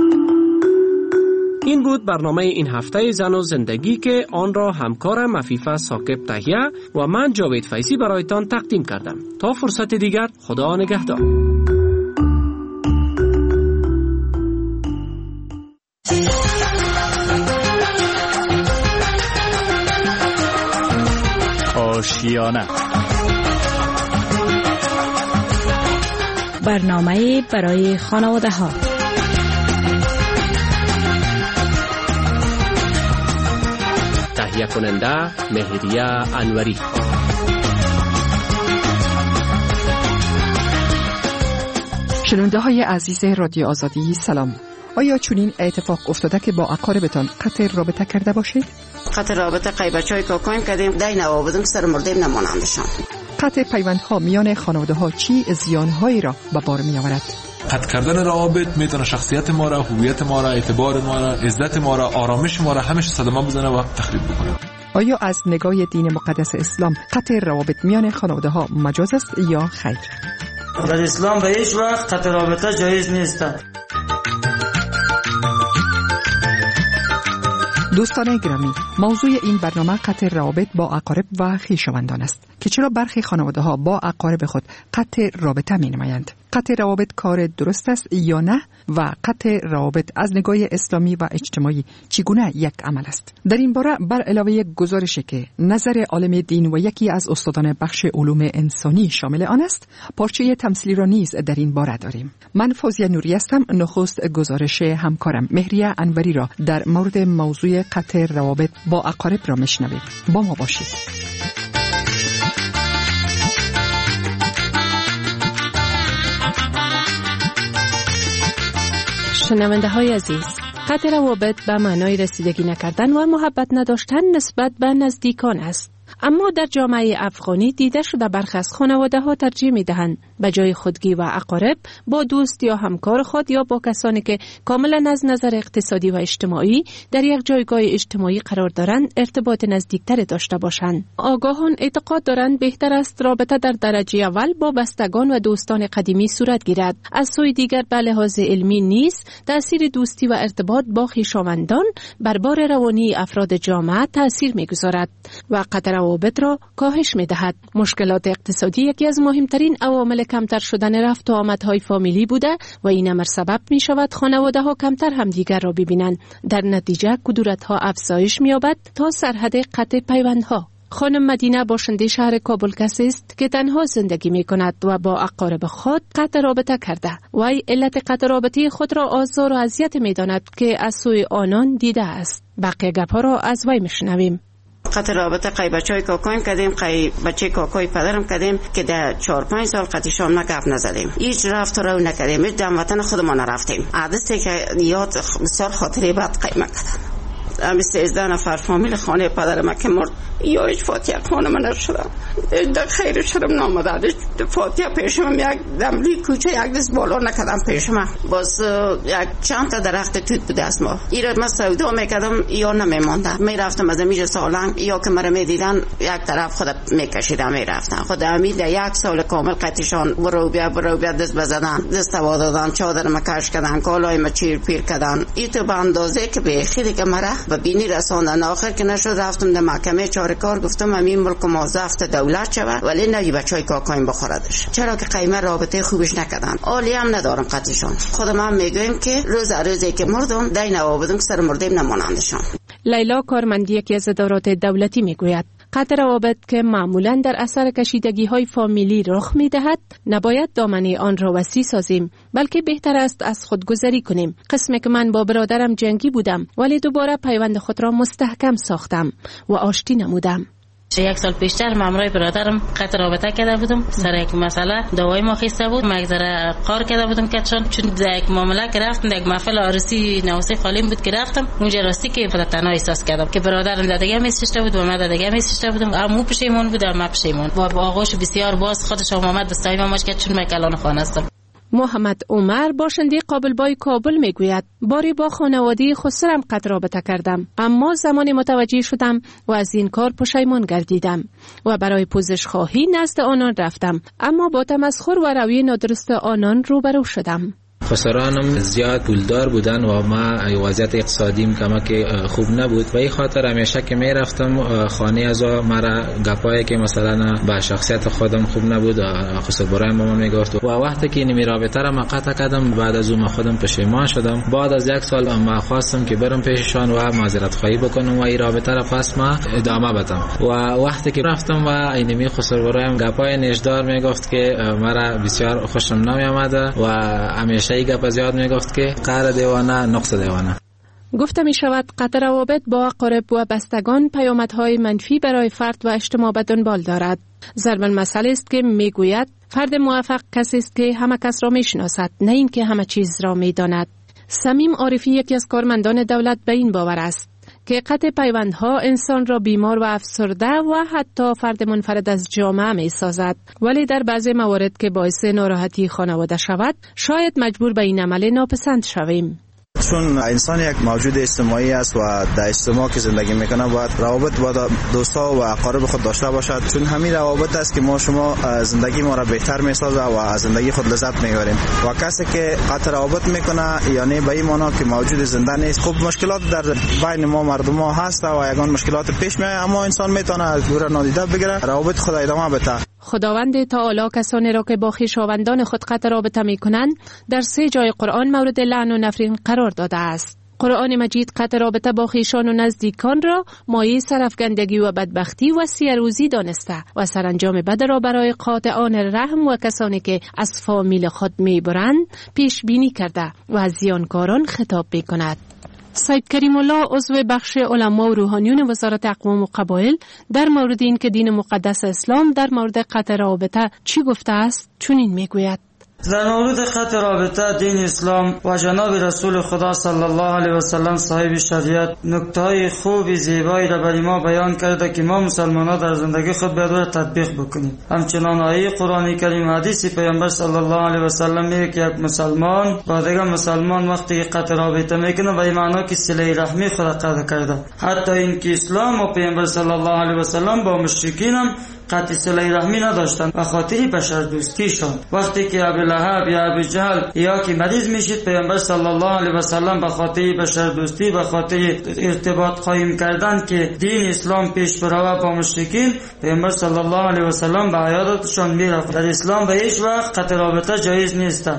این بود برنامه این هفته زن و زندگی که آن را همکارم عفیفه ثاقب تهیه و من جاوید فیضی برایتان تقدیم کردم. تا فرصت دیگر، خدا نگهدار. آشیانه برنامه برای خانواده ها. تهیه کننده مهریه انوری. شنونده های عزیز رادیو آزادی سلام. آیا چنین اتفاق افتاده که با اقاربتان قطع رابطه کرده باشید؟ قطع رابطه قیبچای کاکایم کردیم دای نوابدم سر مردیم نمانندشان. قطع پیوندها میان خانواده ها چی زیانهایی را به بار می آورد؟ قطع کردن روابط میتونه شخصیت ما را، هویت ما را، اعتبار ما را، عزت ما را، آرامش ما را همش صدمه بزنه و تخریب بکنه. آیا از نگاه دین مقدس اسلام قطع روابط میان خانواده ها مجاز است یا خیر؟ در اسلام به هیچ وقت قطع رابطه جایز نیست. دوستان گرامی، موضوع این برنامه قطع روابط با اقارب و خویشاوندان است که چرا برخی خانواده ها با اقارب خود قطع رابطه می نمایند. قطع روابط کار درست است یا نه و قطع روابط از نگاه اسلامی و اجتماعی چگونه یک عمل است؟ در این باره بر علاوه گزارشی که نظر عالم دین و یکی از استادان بخش علوم انسانی شامل آن است، پارچه تمثیلی را نیز در این باره داریم. من فوزیه نوری هستم. نخست گزارش همکارم مهریه انوری را در مورد موضوع قطع روابط با اقارب را میشنوید. با ما باشید. شنونده های عزیز، قطع روابط به معنای رسیدگی نکردن و محبت نداشتن نسبت به نزدیکان است. اما در جامعه افغانی دیده شده برخی از خانواده ها ترجیح می دهند به جای خودگی و اقارب با دوست یا همکار خود یا با کسانی که کاملا از نظر اقتصادی و اجتماعی در یک جایگاه اجتماعی قرار دارند ارتباط نزدیکتر داشته باشند. آگاهان اعتقاد دارند بهتر است رابطه در درجه اول با بستگان و دوستان قدیمی صورت گیرد. از سوی دیگر به لحاظ علمی نیز تأثیر دوستی و ارتباط با خویشاوندان بر بار روانی افراد جامعه تأثیر می‌گذارد و قطع روابط را کاهش می‌دهد. مشکلات اقتصادی یکی از مهمترین عوامل کمتر شدن رفت و آمدهای فامیلی بوده و این امر سبب می‌شود خانواده‌ها کمتر همدیگر را ببینند. در نتیجه کدورت‌ها افزایش می‌یابد تا سرحد قطع پیوندها. خانم مدینه باشنده شهر کابل کسی است که تنها زندگی می کند و با اقارب خود قطع رابطه کرده. وی علت قطع رابطه خود را آزار و اذیت می داند که از سوی آنان دیده است. بقیه گپ‌ها را از وی میشنویم. قطع رابطه قای بچهای کاکایم کردیم، قای بچه کاکای پدرم کردیم که در چهار پنج سال قطع شام نگفت نزدیم، هیچ رفت رو نکردیم، هیچ دم وطن خودمان نرفتیم. عادستی که یاد بسیار خاطره بد قیمه کردن. امی سیزده نفر فامیل خانه پدرم که مرد، یا هیچ فاتحه خانم نشدم، در خیر شرم نامده، فاتحه پیشم یک دملی کوچه یک دست بالا نکردم پیشم، باز یک چند تا درخت توت بوده است. ما ایراد ما سودا میکردم یا نمیماندم، میرفتم از امیج سالنگ یا که مرا میدیدن یک طرف خود میکشیدم میرفتم. خود امید یک سال کامل قطعشان برو بیا برو بیا دست بزدن، دست وا دادن، چادر مکش کردن، کالای ما چیر پیر کردن، این تو به اندازه که به خیلی که مرا و بینی رساندن. آخر که نشد رفتم در محکمه چاره کار، گفتم همین ملک ما زفت دولت شوه ولی نهی بچهای کاکایم بخوردش، چرا که قیمه رابطه خوبش نکردن. عالی هم ندارم قطعشان. خودم هم میگویم که روز روزی که مردم دای نوابدم که سر مردیم نمانندشان. لیلا کارمندی یکی از ادارات دولتی میگوید قطع روابط که معمولاً در اثر کشیدگی های فامیلی رخ می دهد نباید دامنه آن را وسیع سازیم، بلکه بهتر است از خودگذری کنیم. قسمی که من با برادرم جنگی بودم ولی دوباره پیوند خود را مستحکم ساختم و آشتی نمودم. یک سال پیشتر مامرای برادرم قطع رابطه کرده بودم، سر یک مسئله دوای ما خسته بود، مگذره قار کرده بودم که چون چون در یک معامله که رفتم در یک محفل عروسی نوسی خالیم بود که رفتم اونجا راستی که خودت تنها احساس کردم که برادرم در دیگه میسشته بود و من در دیگه میسشته بودم. امو پشیمون بود و من پشیمون و با آغوش بسیار باز خودش اومد دستای ما ماش که چون من کلان خانه هستم. محمد عمر باشنده قابلبای کابل میگوید باری با خانواده خسرم قطع رابطه کردم، اما زمانی متوجه شدم و از این کار پشیمان گردیدم و برای پوزش خواهی نزد آنان رفتم، اما با تمسخر و روی نادرست آنان روبرو شدم. خسرانم زیاد پولدار بودن و ما وضعیت اقتصادیم کمک خوب نبود و این خاطر همیشه که می رفتم خانه از مرا گپایی که مثلا با شخصیت خودم خوب نبود خسر برای مامان می گفت و وقتی که این رابطه را ما قطع کردم بعد از اون خودم پشیمان شدم. بعد از یک سال ما خواستم که برم پیششان و معذرت خواهی بکنم و این رابطه را پس ما ادامه بدم و وقتی که رفتم و اینمی خسر برایم گپای نشدار می گفت که مرا بسیار خوشم نمی آمده و همیشه ای گپ زیاد میگفت که قهر دیوانه نقص دیوانه. گفته می شود قطع روابط با اقارب و بستگان پیامدهای منفی برای فرد و اجتماع به دنبال دارد. ضرب المثل است که میگوید فرد موفق کسی است که همه کس را میشناسد، نه اینکه همه چیز را میداند. صمیم عارفی یکی از کارمندان دولت به این باور است که قطع پیوندها انسان را بیمار و افسرده و حتی فرد منفرد از جامعه می سازد، ولی در بعضی موارد که باعث ناراحتی خانواده شود شاید مجبور به این عمل ناپسند شویم. چون انسان یک موجود اجتماعی است و در اجتماع که زندگی میکنه باید روابط با دوستا و اقارب خود داشته باشد، چون همین روابط است که ما شما زندگی ما را بهتر میسازه و از زندگی خود لذت میبریم و کسی که قطع روابط میکنه یعنی به این معنا که موجود زنده نیست. خب مشکلات در بین ما مردم ها هست و یگان مشکلات پیش میاد، اما انسان میتونه از دور نادیده بگیره، روابط خود ادامه بده. خداوند تعالی کسانی را که با خویشاوندان خود قطع رابطه میکنند در سه جای قرآن مورد لعن و نفرین قرار داده است. قرآن مجید قطع رابطه با خویشان و نزدیکان را مایه سرافکندگی و بدبختی و سیروزی دانسته و سرانجام بد را برای قاطعان رحم و کسانی که از فامیل خود میبرند پیش بینی کرده و از زیانکاران خطاب میکند. سید کریم الله عضو بخش علما و روحانیون وزارت اقوام و قبایل در مورد این که دین مقدس اسلام در مورد قطع رابطه چی گفته است چنین میگوید: در مورد قطع رابطه دین اسلام و جناب رسول خدا صلی الله علیه و سلم صاحب شریعت نکته‌های خوب زیبایی را برای ما بیان کرده که ما مسلمانان در زندگی خود باید تطبیق بکنیم. همچنان آیه قرآن کریم حدیث پیامبر صلی الله علیه و سلم میگه که یک مسلمان با دیگر مسلمان وقتی قطع رابطه میکنه و این معنی که صله رحمی خود قطع کرده. حتی این که اسلام و پیامبر صلی الله علیه و سلم با مشرکین هم قطع صله رحمی نداشتند و خاطر بشر دوستیشان. وقتی که ابو لهب یا ابو جهل یا که مریض میشید پیامبر صلی الله علیه و سلم به خاطر بشر دوستی و خاطر ارتباط قائم کردن که دین اسلام پیش بره با مشرکین پیامبر صلی الله علیه و سلم به عیادتشان میرفت. در اسلام به هیچ وقت قطع رابطه جایز نیست.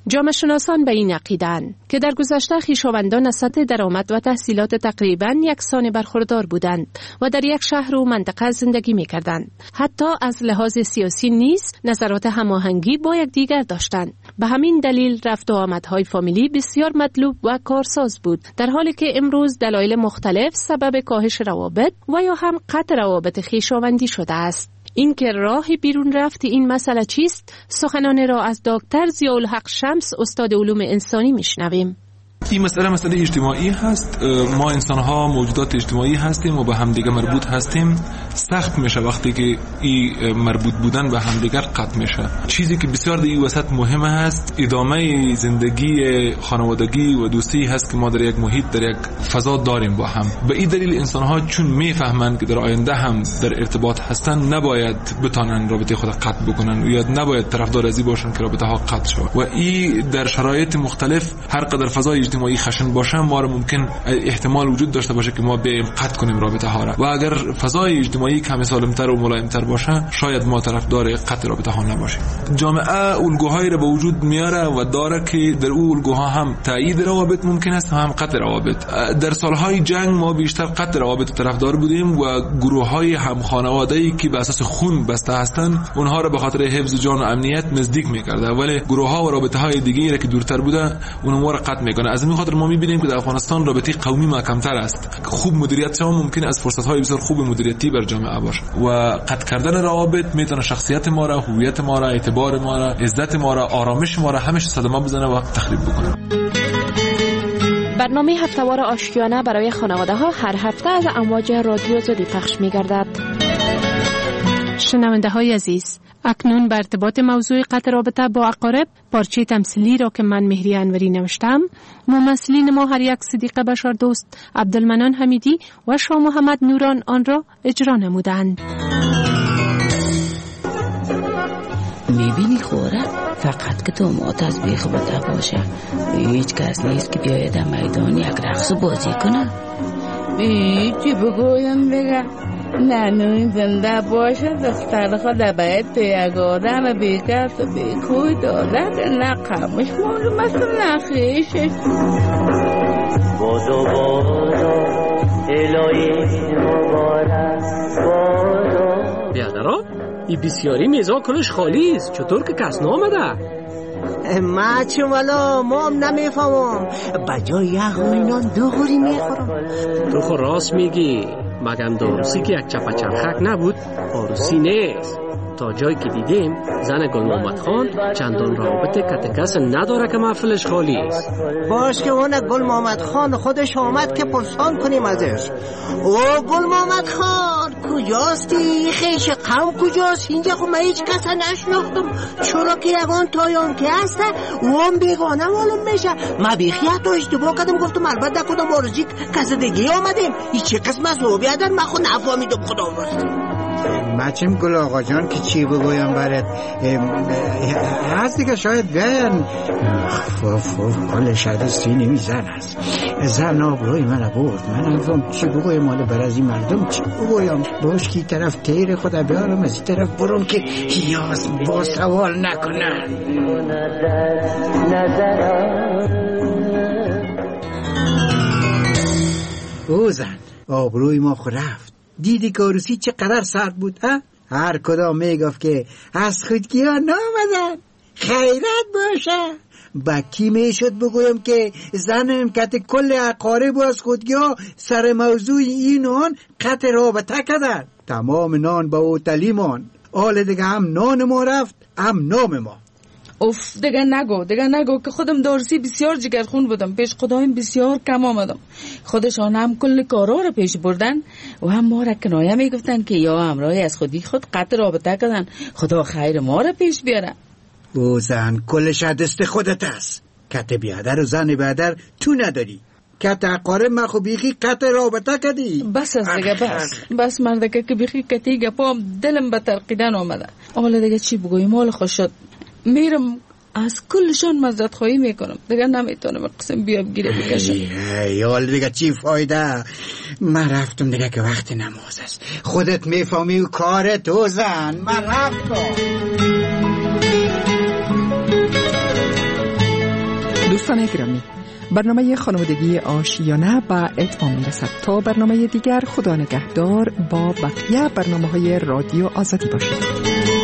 جامعه شناسان به این عقیدند که در گذشته خویشاوندان از سطح درآمد و تحصیلات تقریباً یکسان برخوردار بودند و در یک شهر و منطقه زندگی می‌کردند. حتی از لحاظ سیاسی نیز نظرات هماهنگی با یکدیگر داشتند. به همین دلیل رفت و آمدهای فامیلی بسیار مطلوب و کارساز بود، در حالی که امروز دلایل مختلف سبب کاهش روابط و یا هم قطع روابط خویشاوندی شده است. این که راه بیرون رفت این مسئله چیست؟ سخنان را از دکتر ضیاءالحق شمس استاد علوم انسانی میشنویم. این مسئله مسئله اجتماعی هست. ما انسان ها موجودات اجتماعی هستیم و به همدیگه مربوط هستیم. سخت میشه وقتی که این مربوط بودن به همدیگر قطع میشه. چیزی که بسیار در این وسط مهمه هست ادامه زندگی خانوادگی و دوستی هست که ما در یک محیط در یک فضا داریم با هم. به این دلیل انسان ها چون میفهمند که در آینده هم در ارتباط هستن نباید بتانن رابطه خود قطع بکنن و یا نباید طرفدار ازی باشن که رابطه ها قطع شود. و این در شرایط مختلف هر قدر فضای اجتماعی خشن باشه ما رو ممکن احتمال وجود داشته باشه که ما به قطع کنیم رابطه ها را و اگر فضای اجتماعی کمی سالمتر و ملایمتر باشه شاید ما طرفدار قطع رابطه ها نباشیم. جامعه الگوهایی را به وجود میاره و داره که در اون الگوها هم تایید روابط ممکن است هم قطع روابط. در سالهای جنگ ما بیشتر قطع روابط طرفدار بودیم و گروه‌های هم خانواده‌ای که به اساس خون بسته هستند اونها را به خاطر حفظ جان و امنیت نزدیک می‌کرده، ولی گروه‌ها و رابطه‌های دیگه‌ای را که دورتر بوده اونها را قطع می‌کنه. از این خاطر ما می‌بینیم که در افغانستان رابطه قومی ما کمتر است. خوب مدیریت شما ممکن است فرصت‌های بسیار خوب مدیریتی بر جامعه باشه و قطع کردن روابط میتونه شخصیت ما را، هویت ما را، اعتبار ما را، عزت ما را، آرامش ما را همیشه صدمه بزنه و تخریب بکنه. برنامه هفته‌وار آشتیانه برای خانواده ها هر هفته از امواج رادیو زدی پخش می‌گردد. شنونده های عزیز، اکنون بر ارتباط موضوع قطع رابطه با اقارب پارچه تمثیلی را که من مهری انوری نوشتم، ممثلین ما هر یک صدیق بشار دوست، عبدالمنان حمیدی و شاه محمد نوران آن را اجرا نمودند. میبینی خوره؟ فقط که تو مات از بیخ بده باشه هیچ کس نیست که بیاید در میدان یک رقص بازی کنه. چی بگویم بگم؟ ننوی زنده باشه دختر خود باید تو یک آدم بیکس و بیکوی دولت نه قمش معلوم است نه خیشش. بادو بادو الهی مبارک بادو. بیادرها این بسیاری میزا کلش خالی است، چطور که کس نامده؟ ما چون والا ما هم نمیفهمم بجای یک اینان دو غوری میخورم. تو خود راست میگی، مگم داروسی که یک چپا چرخک نبود آروسی نیست. تا جایی که دیدیم زن گل محمد خان چندان رابط کتکس نداره که محفلش خالی است. باش که اون گل محمد خان خودش آمد که پرسان کنیم ازش. او گل محمد خان کجاستی؟ خیش قوم کجاست؟ اینجا خب من هیچ کس نشناختم. چرا که یگان تایان که هسته اون بیگانه معلوم میشه. من بیخیت و اشتباه کردم گفتم البته کدام آرزی کس دیگه آمدیم. این چه قسم از او بیادر من خود نفهمیدم خدا آورد. مچم گل آقا جان که چی بگویم برات هست دیگه شاید گن فوف فوف حال شده سینی میزن است زن آبروی من برد من نفهم چی بگویم حالا بر از این مردم چی بگویم باش که طرف تیر خدا بیارم از این طرف برم که یاز با سوال نکنن. او زن آبروی ما خود رفت. دیدی که عروسی چقدر سرد بود ها؟ هر کدام میگفت که از خودگی ها نامدن خیرت باشه. با کی میشد بگویم که زن کت کل اقارب و از خودگی ها سر موضوع این آن قطع رابطه کردن. تمام نان با اوتلی مان آل دیگه هم نان ما رفت هم نام ما. اوف دیگه نگو دیگه نگو که خودم دارسی بسیار جگرخون بودم، پیش خدایم بسیار کم آمدم. خودشان هم کل کارا رو پیش بردن و هم ما را کنایه میگفتن که یا همراهی از خودی خود قطع رابطه کردن، خدا خیر ما را پیش بیاره. او زن کلش دست خودت است. کت بیادر و زن بیادر تو نداری. کت اقارب ما خو بیخی قطع رابطه کردی. بس از دیگه بس بس مردکه که بیخی کتی گپام دلم به ترقیدن آمده. حالا دیگه چی بگویم حال خوش شد. میرم از کلشان مزد خواهی میکنم دیگه نمیتونم قسم بیاب گیره بکشم. یال دیگه چی فایده؟ من رفتم دیگه که وقت نماز است. خودت میفهمی و کار تو زن. من رفتم. دوستان گرامی، برنامه خانوادگی آشیانه به اتمام میرسد. تا برنامه دیگر خدا نگهدار. با بقیه برنامه های رادیو آزادی باشید.